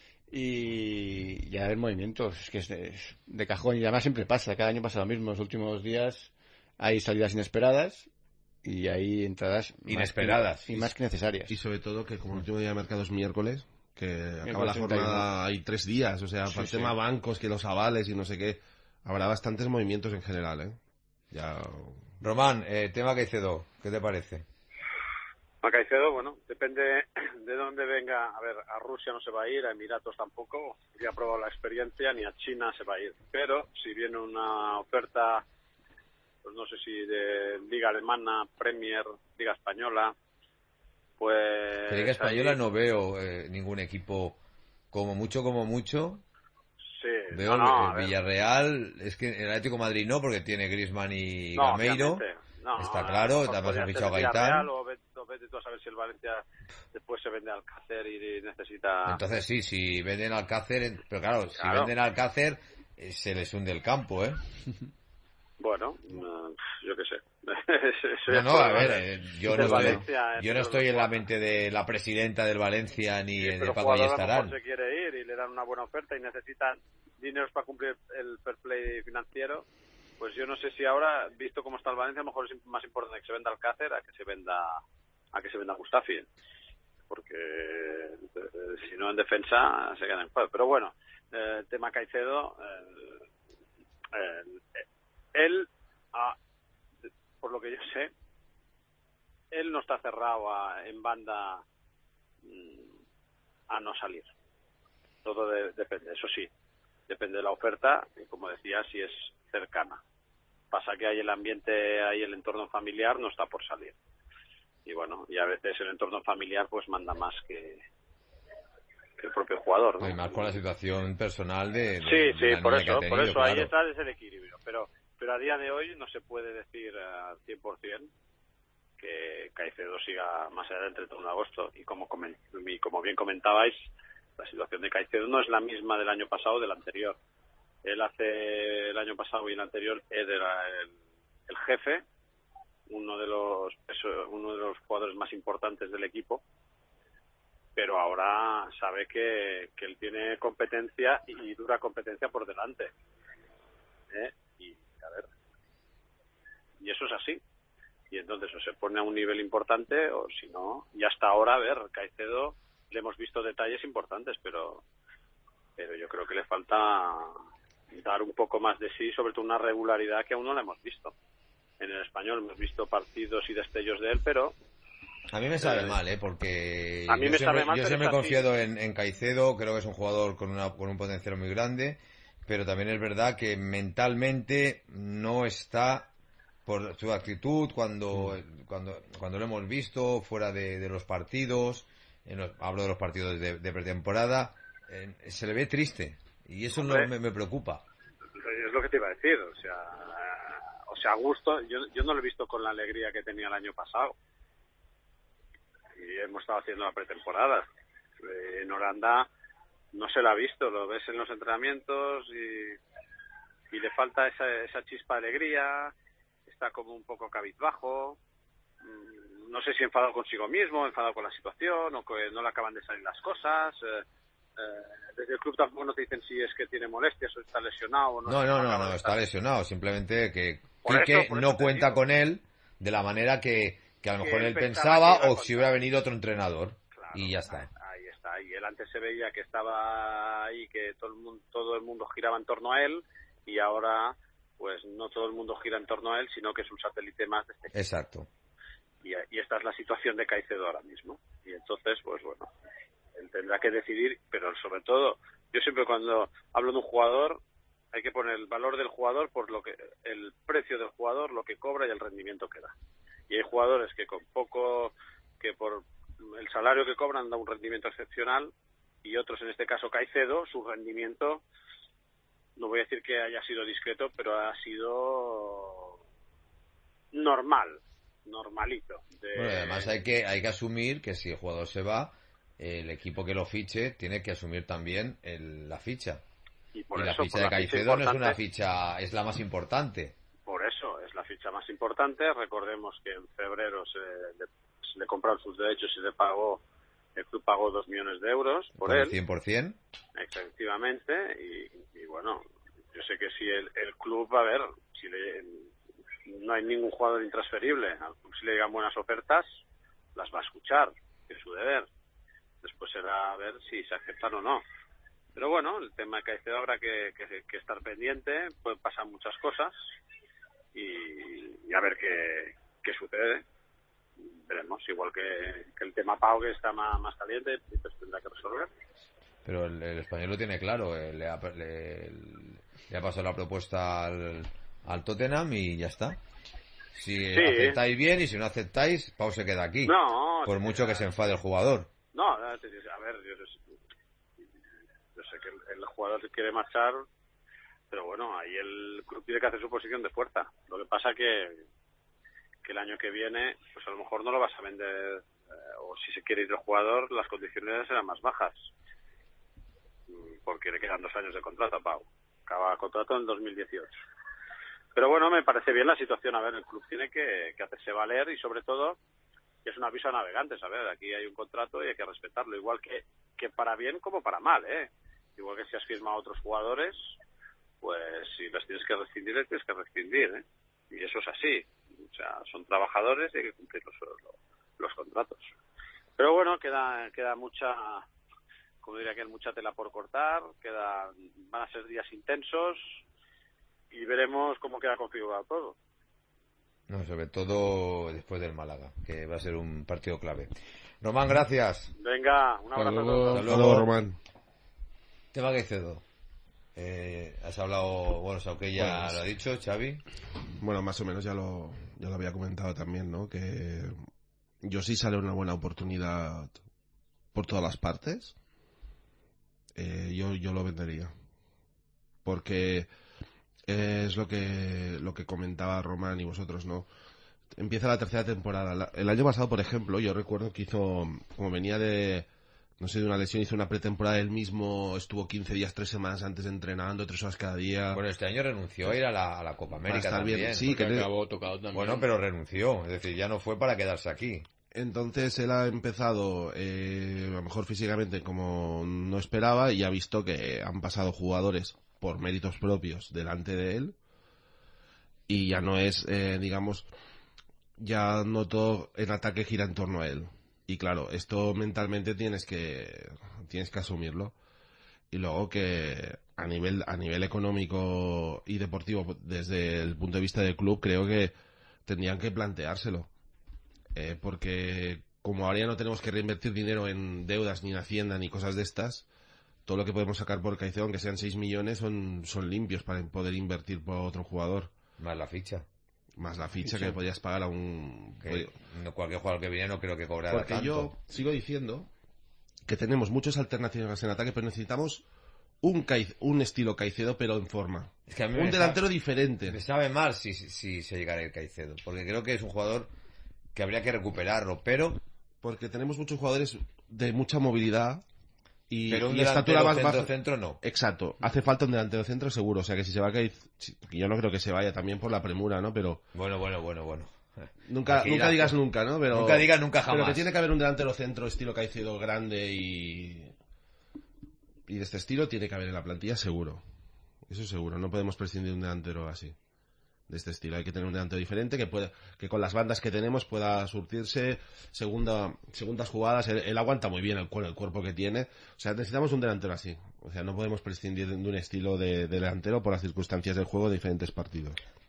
[SPEAKER 7] Y ya el movimiento, es que es de, es de cajón, y además siempre pasa, cada año pasa lo mismo, los últimos días hay salidas inesperadas y hay entradas más que-
[SPEAKER 2] Inesperadas.
[SPEAKER 7] y más que necesarias.
[SPEAKER 8] Y sobre todo que como el último día de mercado es miércoles, que acaba
[SPEAKER 7] Miércoles
[SPEAKER 8] la
[SPEAKER 7] treinta y uno.
[SPEAKER 8] jornada, hay tres días, o sea,
[SPEAKER 7] Sí,
[SPEAKER 8] para el
[SPEAKER 7] sí.
[SPEAKER 8] tema bancos, que los avales y no sé qué, habrá bastantes movimientos en general, ¿eh? Ya...
[SPEAKER 2] Román, eh, tema Caicedo, ¿qué te parece?
[SPEAKER 9] A Caicedo, bueno, depende de dónde venga. A ver, a Rusia no se va a ir, a Emiratos tampoco, ya ha probado la experiencia, ni a China se va a ir. Pero si viene una oferta, pues no sé si de Liga Alemana, Premier, Liga Española, pues...
[SPEAKER 2] De Liga Española
[SPEAKER 9] ahí...
[SPEAKER 2] no veo eh, ningún equipo, como mucho, como mucho.
[SPEAKER 9] Sí,
[SPEAKER 2] veo
[SPEAKER 9] no, no,
[SPEAKER 2] el Villarreal, es que el Atlético de Madrid no, porque tiene Griezmann y
[SPEAKER 9] no,
[SPEAKER 2] Gameiro.
[SPEAKER 9] No,
[SPEAKER 2] está claro, además han fichado Gaitán.
[SPEAKER 9] O vete, o vete tú a saber si el Valencia después se vende Alcácer y necesita...
[SPEAKER 2] Entonces sí, si venden Alcácer, pero claro,
[SPEAKER 9] claro.
[SPEAKER 2] si venden Alcácer, eh, se les hunde el campo, ¿eh?
[SPEAKER 9] Bueno, no, yo qué sé.
[SPEAKER 2] no, no, a ver, eh, yo no estoy,
[SPEAKER 9] Valencia,
[SPEAKER 2] yo no estoy en la mente de la presidenta del Valencia ni
[SPEAKER 9] sí,
[SPEAKER 2] de Paco Ayestarán.
[SPEAKER 9] Se quiere ir y le dan una buena oferta y necesitan dineros para cumplir el fair play financiero. Pues yo no sé si ahora, visto cómo está el Valencia, a lo mejor es más importante que se venda Alcácer a que se venda a que se venda Mustafi, porque eh, si no en defensa se quedan en juego. Pero bueno, eh, el tema Caicedo, eh, eh, él, ah, por lo que yo sé, él no está cerrado a, en banda mm, a no salir. Todo de, depende, eso sí, depende de la oferta y, como decía, si es cercana. Pasa que hay el ambiente, hay el entorno familiar, no está por salir. Y bueno, y a veces el entorno familiar pues manda más que, que el propio jugador, ¿no?
[SPEAKER 2] Y más con la situación personal de, de
[SPEAKER 9] Sí, sí,
[SPEAKER 2] de la
[SPEAKER 9] por
[SPEAKER 2] niña
[SPEAKER 9] eso,
[SPEAKER 2] que ha tenido,
[SPEAKER 9] por eso
[SPEAKER 2] claro.
[SPEAKER 9] ahí está ese el equilibrio. Pero, pero a día de hoy no se puede decir al cien por ciento que Caicedo siga más allá del treinta y uno de agosto. Y como, coment, y como bien comentabais, la situación de Caicedo no es la misma del año pasado o del anterior. Él hace el año pasado y el anterior él era el, el jefe, uno de los uno de los jugadores más importantes del equipo, pero ahora sabe que, que él tiene competencia y dura competencia por delante. ¿Eh? Y a ver, y eso es así. Y entonces o se pone a un nivel importante o si no, y hasta ahora, a ver, Caicedo le hemos visto detalles importantes, pero pero yo creo que le falta dar un poco más de sí, sobre todo una regularidad que aún no la hemos visto. En el Español hemos visto partidos y destellos de él, pero...
[SPEAKER 2] A mí me sabe eh, mal, ¿eh? Porque
[SPEAKER 9] a mí
[SPEAKER 2] yo
[SPEAKER 9] me
[SPEAKER 2] siempre,
[SPEAKER 9] sabe mal,
[SPEAKER 2] yo siempre he
[SPEAKER 9] así.
[SPEAKER 2] confiado en, en Caicedo, creo que es un jugador con, una, con un potencial muy grande, pero también es verdad que mentalmente no está por su actitud cuando mm. cuando cuando lo hemos visto fuera de, de los partidos, en los, hablo de los partidos de, de pretemporada, eh, se le ve triste. Y eso no me, me preocupa.
[SPEAKER 9] Es lo que te iba a decir, o sea, o sea, a gusto, yo, yo no lo he visto con la alegría que tenía el año pasado. Y hemos estado haciendo la pretemporada. En Holanda no se la ha visto, lo ves en los entrenamientos y, y le falta esa, esa chispa de alegría, está como un poco cabizbajo, no sé si enfadado consigo mismo, enfadado con la situación, o que no le acaban de salir las cosas. Eh, Eh, desde el club tampoco no te dicen si es que tiene molestias o está lesionado o no.
[SPEAKER 2] No, no, no, no, está lesionado, simplemente que Quique
[SPEAKER 9] eso,
[SPEAKER 2] no cuenta con él de la manera que, que a lo mejor él, él pensaba, pensaba o si hubiera venido otro entrenador. Claro, y ya está.
[SPEAKER 9] Ahí está, y él antes se veía que estaba ahí, que todo el mundo, todo el mundo giraba en torno a él, y ahora pues no todo el mundo gira en torno a él, sino que es un satélite más de este equipo.
[SPEAKER 2] Exacto.
[SPEAKER 9] Y, y esta es la situación de Caicedo ahora mismo. Y entonces, pues bueno, él tendrá que decidir, pero sobre todo, yo siempre cuando hablo de un jugador, hay que poner el valor del jugador por lo que, el precio del jugador, lo que cobra y el rendimiento que da. Y hay jugadores que con poco, que por el salario que cobran da un rendimiento excepcional, y otros, en este caso Caicedo, su rendimiento, no voy a decir que haya sido discreto, pero ha sido normal, normalito. De...
[SPEAKER 2] Bueno, además hay que, hay que asumir que si el jugador se va, el equipo que lo fiche tiene que asumir también el, la ficha.
[SPEAKER 9] Y, por
[SPEAKER 2] y
[SPEAKER 9] eso,
[SPEAKER 2] la ficha
[SPEAKER 9] por
[SPEAKER 2] de
[SPEAKER 9] la
[SPEAKER 2] Caicedo
[SPEAKER 9] ficha
[SPEAKER 2] no es una ficha, es la más importante.
[SPEAKER 9] Por eso, es la ficha más importante. Recordemos que en febrero se le, se le compraron sus derechos y le pagó, el club pagó dos millones de euros por
[SPEAKER 2] ¿Con
[SPEAKER 9] él.
[SPEAKER 2] el cien por ciento?
[SPEAKER 9] Efectivamente, y, y bueno, yo sé que si el, el club, a ver, si le, no hay ningún jugador intransferible, al club si le llegan buenas ofertas, las va a escuchar, es su deber. Después será a ver si se aceptan o no. Pero bueno, el tema de Caicedo habrá que, que, que estar pendiente, pueden pasar muchas cosas y, y a ver qué, qué sucede. veremos, igual que, que el tema Pau, que está más, más caliente, pues tendrá que resolver.
[SPEAKER 2] Pero el, el Español lo tiene claro, eh, le, ha, le, le ha pasado la propuesta al, al Tottenham y ya está. Si
[SPEAKER 9] Sí.
[SPEAKER 2] aceptáis bien y si no aceptáis, Pau se queda aquí.
[SPEAKER 9] No,
[SPEAKER 2] por mucho que se enfade el jugador.
[SPEAKER 9] No, a ver, yo, yo sé que el, el jugador quiere marchar, pero bueno, ahí el club tiene que hacer su posición de fuerza. Lo que pasa que que el año que viene, pues a lo mejor no lo vas a vender, eh, o si se quiere ir el jugador, las condiciones serán más bajas, porque le quedan dos años de contrato a Pau. Acaba contrato en dos mil dieciocho. Pero bueno, me parece bien la situación. A ver, el club tiene que, que hacerse valer y sobre todo que es un aviso a navegantes. A ver, aquí hay un contrato y hay que respetarlo, igual que, que para bien como para mal, ¿eh? Igual que si has firmado a otros jugadores, pues si los tienes que rescindir, les tienes que rescindir, ¿eh? Y eso es así. O sea, son trabajadores y hay que cumplir los, los, los contratos. Pero bueno, queda queda mucha, como diría que mucha tela por cortar, queda, van a ser días intensos y veremos cómo queda configurado todo.
[SPEAKER 2] No, sobre todo después del Málaga, que va a ser un partido clave. Román, gracias.
[SPEAKER 9] Venga, un abrazo a todos.
[SPEAKER 2] Hasta luego, Román. Tema Caicedo. Eh, has hablado, bueno, Sauque ya
[SPEAKER 8] Pues,
[SPEAKER 2] lo ha dicho, Xavi.
[SPEAKER 8] Bueno, más o menos ya lo, ya lo había comentado también, ¿no? Que yo sí sale una buena oportunidad por todas las partes, eh, yo, yo lo vendería. Porque es lo que, lo que comentaba Román y vosotros, ¿no? Empieza la tercera temporada. El año pasado, por ejemplo, yo recuerdo que hizo, como venía de, no sé, de una lesión, hizo una pretemporada él mismo, estuvo quince días, tres semanas antes entrenando, tres horas cada día.
[SPEAKER 2] Bueno, este año renunció a ir a la, a la Copa América también.
[SPEAKER 8] Bien. Sí, que
[SPEAKER 7] acabó tocado también.
[SPEAKER 2] Bueno, pero renunció, es decir, ya no fue para quedarse aquí.
[SPEAKER 8] Entonces él ha empezado, eh, a lo mejor físicamente como no esperaba, y ha visto que han pasado jugadores por méritos propios delante de él, y ya no es, eh, digamos, ya no todo el ataque gira en torno a él. Y claro, esto mentalmente tienes que tienes que asumirlo. Y luego que a nivel a nivel económico y deportivo, desde el punto de vista del club, creo que tendrían que planteárselo. Eh, porque como ahora ya no tenemos que reinvertir dinero en deudas, ni en Hacienda, ni cosas de estas, todo lo que podemos sacar por Caicedo, aunque sean seis millones, son, son limpios para poder invertir por otro jugador.
[SPEAKER 2] Más la ficha.
[SPEAKER 8] Más la ficha, ficha. que podías pagar a un...
[SPEAKER 2] Que no, cualquier jugador que viene no creo que cobrara
[SPEAKER 8] Porque
[SPEAKER 2] tanto.
[SPEAKER 8] yo sigo diciendo que tenemos muchas alternativas en ataque, pero necesitamos un, Caiz, un estilo Caicedo, pero en forma.
[SPEAKER 2] Es que a mí
[SPEAKER 8] un
[SPEAKER 2] me
[SPEAKER 8] delantero
[SPEAKER 2] sabe,
[SPEAKER 8] diferente.
[SPEAKER 2] Me sabe mal si, si, si se llegara a ir Caicedo, porque creo que es un jugador que habría que recuperarlo, pero...
[SPEAKER 8] Porque tenemos muchos jugadores de mucha movilidad y,
[SPEAKER 2] pero un
[SPEAKER 8] y estatura más
[SPEAKER 2] centro,
[SPEAKER 8] baja.
[SPEAKER 2] centro no.
[SPEAKER 8] Exacto, hace falta un delantero centro seguro, o sea que si se va a caer, yo no creo que se vaya también por la premura, ¿no? Pero
[SPEAKER 2] bueno, bueno, bueno, bueno.
[SPEAKER 8] Nunca,
[SPEAKER 2] Aquí
[SPEAKER 8] nunca
[SPEAKER 2] la...
[SPEAKER 8] digas nunca, ¿no? Pero,
[SPEAKER 2] nunca digas nunca jamás.
[SPEAKER 8] Pero que tiene que haber un delantero centro estilo Caicedo grande y y de este estilo tiene que haber en la plantilla seguro. Eso seguro, no podemos prescindir de un delantero así. De este estilo, hay que tener un delantero diferente que pueda, que con las bandas que tenemos pueda surtirse segunda, segundas jugadas. Él, él aguanta muy bien el, el cuerpo que tiene, o sea, necesitamos un delantero así, o sea, no podemos prescindir de un estilo de, de delantero por las circunstancias del juego de diferentes partidos.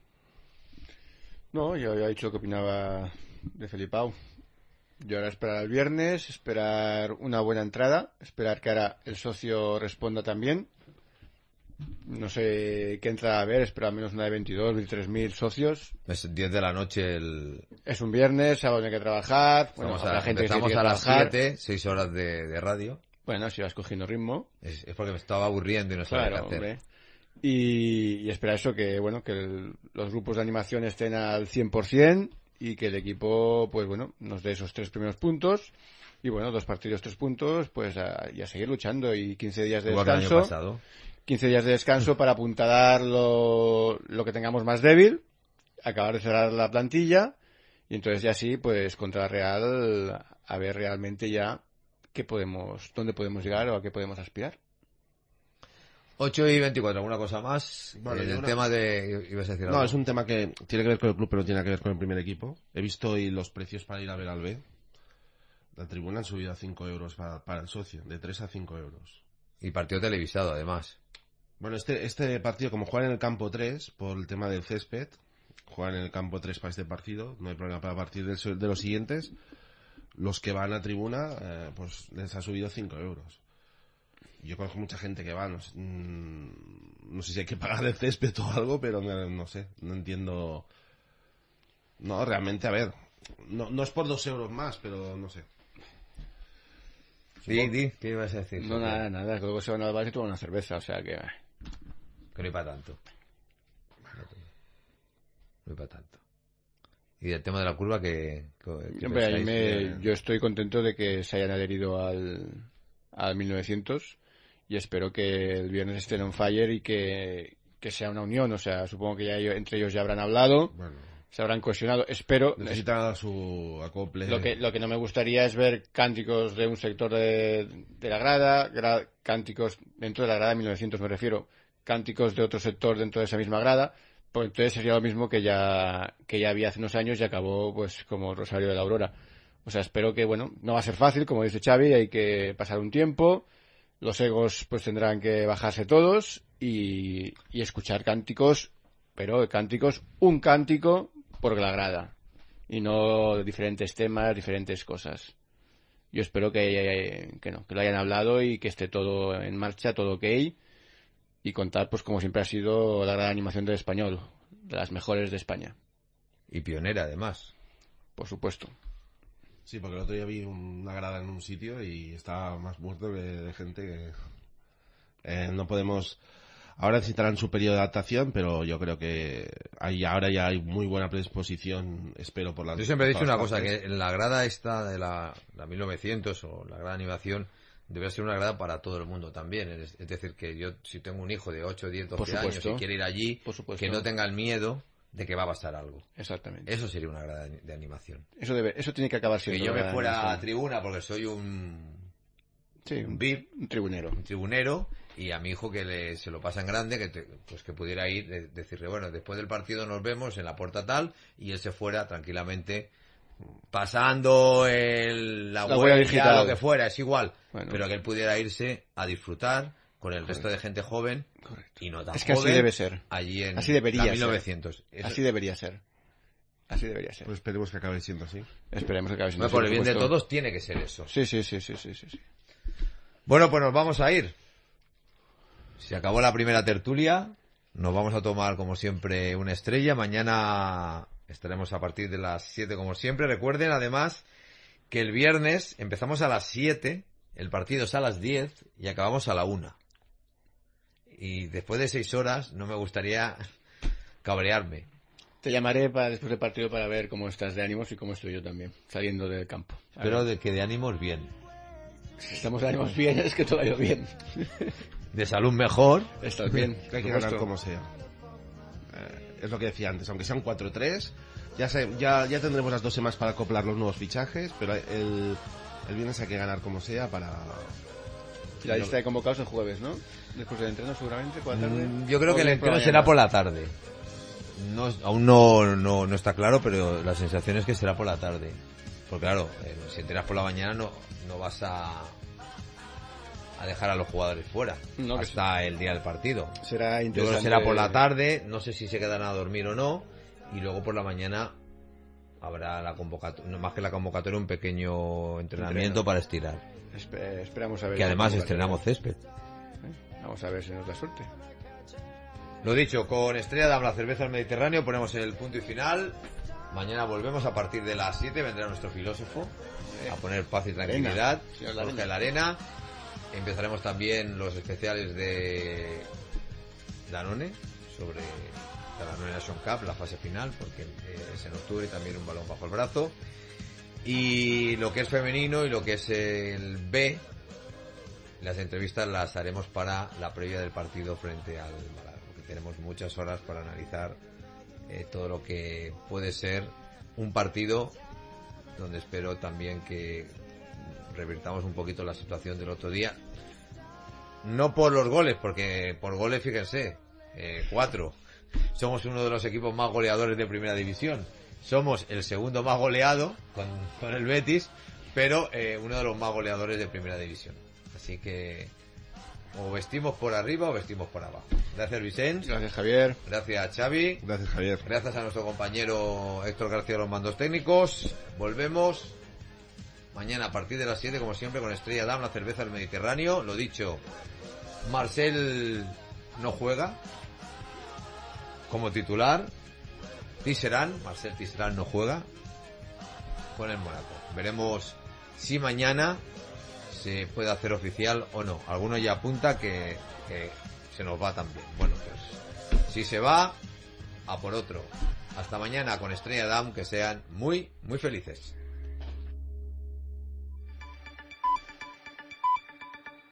[SPEAKER 7] No, yo había dicho que opinaba de Felipao. Yo ahora esperar el viernes, esperar una buena entrada, esperar que ahora el socio responda también. No sé qué entrada a ver, espero al menos una de veintidós, veintitrés mil socios.
[SPEAKER 2] Es diez de la noche el...
[SPEAKER 7] Es un viernes, sábado hay que trabajar. Bueno,
[SPEAKER 2] a,
[SPEAKER 7] la gente
[SPEAKER 2] empezamos
[SPEAKER 7] que
[SPEAKER 2] a las
[SPEAKER 7] trabajar.
[SPEAKER 2] siete, seis horas de, de radio.
[SPEAKER 7] Bueno, si vas cogiendo ritmo.
[SPEAKER 2] Es, es porque me estaba aburriendo y no sabía
[SPEAKER 7] claro,
[SPEAKER 2] qué hacer.
[SPEAKER 7] Hombre. Y, y espera eso, que bueno, que el, los grupos de animación estén al cien por ciento y que el equipo, pues bueno, nos dé esos tres primeros puntos. Y bueno, dos partidos, tres puntos, pues a, y a seguir luchando. Y quince días de
[SPEAKER 2] Igual
[SPEAKER 7] descanso.
[SPEAKER 2] Que el año pasado.
[SPEAKER 7] quince días de descanso para apuntalar lo, lo que tengamos más débil, acabar de cerrar la plantilla y entonces ya sí, pues contra la Real, a ver realmente ya qué podemos, dónde podemos llegar o a qué podemos aspirar.
[SPEAKER 2] ocho y veinticuatro, ¿alguna cosa más?
[SPEAKER 8] Vale,
[SPEAKER 2] eh, el
[SPEAKER 8] una...
[SPEAKER 2] tema de... ¿Ibas a decir
[SPEAKER 8] no,
[SPEAKER 2] algo?
[SPEAKER 8] es un tema que tiene que ver con el club, pero no tiene que ver con el primer equipo. He visto hoy los precios para ir a ver al B. La tribuna han subido a cinco euros para, para el socio, de tres a cinco euros.
[SPEAKER 2] Y partido televisado, además.
[SPEAKER 8] Bueno, este, este partido, como juegan en el campo tres, por el tema del césped, juegan en el campo tres para este partido, no hay problema. Para partir de, de los siguientes, los que van a tribuna, eh, pues les ha subido cinco euros. Yo conozco mucha gente que va, no sé, no sé si hay que pagar el césped o algo, pero no, no sé, no entiendo. No, realmente, a ver, no, no es por dos euros más, pero no sé.
[SPEAKER 2] Di, di, ¿qué ibas a decir?
[SPEAKER 7] No, nada, nada, luego se van a bar y toman una cerveza, o sea que...
[SPEAKER 2] Que no hay para tanto. No hay para tanto. Y el tema de la curva, que... que
[SPEAKER 7] Hombre, ahí me,
[SPEAKER 2] que...
[SPEAKER 7] yo estoy contento de que se hayan adherido al, al mil novecientos y espero que el viernes estén on fire y que, que sea una unión, o sea, supongo que ya ellos, entre ellos ya habrán hablado, bueno, se habrán cohesionado, espero...
[SPEAKER 8] Necesitan es, su acople.
[SPEAKER 7] Lo que, lo que no me gustaría es ver cánticos de un sector de, de la grada, gra, cánticos dentro de la grada de mil novecientos me refiero, cánticos de otro sector dentro de esa misma grada, pues entonces sería lo mismo que ya que ya había hace unos años y acabó pues como el Rosario de la Aurora. O sea, espero que, bueno, no va a ser fácil, como dice Xavi, hay que pasar un tiempo, los egos pues tendrán que bajarse todos y, y escuchar cánticos, pero cánticos, un cántico por la grada y no diferentes temas, diferentes cosas. Yo espero que, que no, que lo hayan hablado y que esté todo en marcha, todo ok. Y contar, pues como siempre ha sido la gran animación del español, de las mejores de España.
[SPEAKER 2] Y pionera, además.
[SPEAKER 7] Por supuesto.
[SPEAKER 8] Sí, porque el otro día vi una grada en un sitio y estaba más muerto que de gente que... Eh, no podemos... Ahora necesitarán su periodo de adaptación, pero yo creo que hay, ahora ya hay muy buena predisposición, espero, por la...
[SPEAKER 2] Yo siempre he dicho una cosa, que en la grada esta de la, la mil novecientos o la gran animación... Debe ser una grada para todo el mundo también. Es, es decir, que yo, si tengo un hijo de ocho, diez, doce años y quiere ir allí, que no tenga el miedo de que va a pasar algo.
[SPEAKER 7] Exactamente.
[SPEAKER 2] Eso sería una grada de animación.
[SPEAKER 7] Eso debe, eso tiene que acabar siendo.
[SPEAKER 2] Que yo me fuera a tribuna porque soy un...
[SPEAKER 7] Sí,
[SPEAKER 2] un V I P.
[SPEAKER 7] Un tribunero.
[SPEAKER 2] Un tribunero. Y a mi hijo que le, se lo pasa en grande, que te, pues que pudiera ir, de, decirle, bueno, después del partido nos vemos en la puerta tal, y él se fuera tranquilamente... pasando el, la,
[SPEAKER 7] la
[SPEAKER 2] huella,
[SPEAKER 7] digital,
[SPEAKER 2] lo que fuera, es igual,
[SPEAKER 7] bueno,
[SPEAKER 2] pero que él pudiera irse a disfrutar con el correcto. Resto de gente joven.
[SPEAKER 7] Correcto.
[SPEAKER 2] Y no tan
[SPEAKER 7] es que
[SPEAKER 2] joven,
[SPEAKER 7] así debe ser.
[SPEAKER 2] Allí en
[SPEAKER 7] así debería
[SPEAKER 2] la mil novecientos.
[SPEAKER 7] Ser. Eso... Así debería ser. Así debería ser.
[SPEAKER 8] Pues esperemos que acabe siendo así.
[SPEAKER 7] Esperemos que acabe siendo
[SPEAKER 2] no,
[SPEAKER 7] así.
[SPEAKER 2] Por el bien de todos tiene que ser eso.
[SPEAKER 7] Sí, sí, sí, sí, sí, sí, sí.
[SPEAKER 2] Bueno, pues nos vamos a ir. Se acabó la primera tertulia. Nos vamos a tomar, como siempre, una estrella. Mañana... estaremos a partir de las siete como siempre. Recuerden además que el viernes empezamos a las siete, el partido es a las diez y acabamos a la una. Y después de seis horas no me gustaría cabrearme.
[SPEAKER 7] Te llamaré para después del partido para ver cómo estás de ánimos y cómo estoy yo también, saliendo del campo.
[SPEAKER 2] Pero de que de ánimos bien.
[SPEAKER 7] Si estamos de ánimos bien, es que todo ha ido bien.
[SPEAKER 2] De salud mejor.
[SPEAKER 7] Estás bien.
[SPEAKER 8] Que hay que ganar como sea. Es lo que decía antes, aunque sea un cuatro tres, ya, se, ya ya tendremos las dos semanas para acoplar los nuevos fichajes, pero el, el viernes hay que ganar como sea para...
[SPEAKER 7] La lista de convocados el jueves, ¿no? Después del entreno seguramente, por la tarde.
[SPEAKER 2] Mm, yo creo que el entreno será por la tarde. No, aún no, no, no está claro, pero la sensación es que será por la tarde. Porque claro, eh, si entrenas por la mañana no, no vas a... a dejar a los jugadores fuera no, hasta sí. el día del partido.
[SPEAKER 7] Será interesante.
[SPEAKER 2] Yo creo que será por la tarde, no sé si se quedarán a dormir o no, y luego por la mañana habrá la convocatoria, no más que la convocatoria, un pequeño entrenamiento Entreno. para estirar.
[SPEAKER 7] Espe- esperamos a ver.
[SPEAKER 2] Que además estrenamos césped.
[SPEAKER 7] ¿Eh? Vamos a ver si nos da suerte.
[SPEAKER 2] Lo dicho, con Estrella Damm, la cerveza del Mediterráneo, ponemos el punto y final. Mañana volvemos a partir de las siete, vendrá nuestro filósofo a poner paz y tranquilidad en la arena. Empezaremos también los especiales de Danone sobre la Danone Nation Cup, la fase final, porque es en octubre, también un balón bajo el brazo. Y lo que es femenino y lo que es el B, las entrevistas las haremos para la previa del partido frente al Málaga, porque tenemos muchas horas para analizar eh, todo lo que puede ser un partido donde espero también que revirtamos un poquito la situación del otro día. No por los goles, porque por goles, fíjense, eh, cuatro. Somos uno de los equipos más goleadores de primera división. Somos el segundo más goleado con, con el Betis, pero eh, uno de los más goleadores de primera división. Así que o vestimos por arriba o vestimos por abajo. Gracias, Vicente.
[SPEAKER 7] Gracias, Javier.
[SPEAKER 2] Gracias, Xavi.
[SPEAKER 8] Gracias, Javier.
[SPEAKER 2] Gracias a nuestro compañero Héctor García de los mandos técnicos. Volvemos mañana a partir de las siete, como siempre, con Estrella Damm, la cerveza del Mediterráneo. Lo dicho, Marcel no juega como titular. Tisserand, Marcel Tisserand no juega con el Mónaco. Veremos si mañana se puede hacer oficial o no. Alguno ya apunta que, que se nos va también. Bueno, pues si se va, a por otro. Hasta mañana con Estrella Damm, que sean muy, muy felices.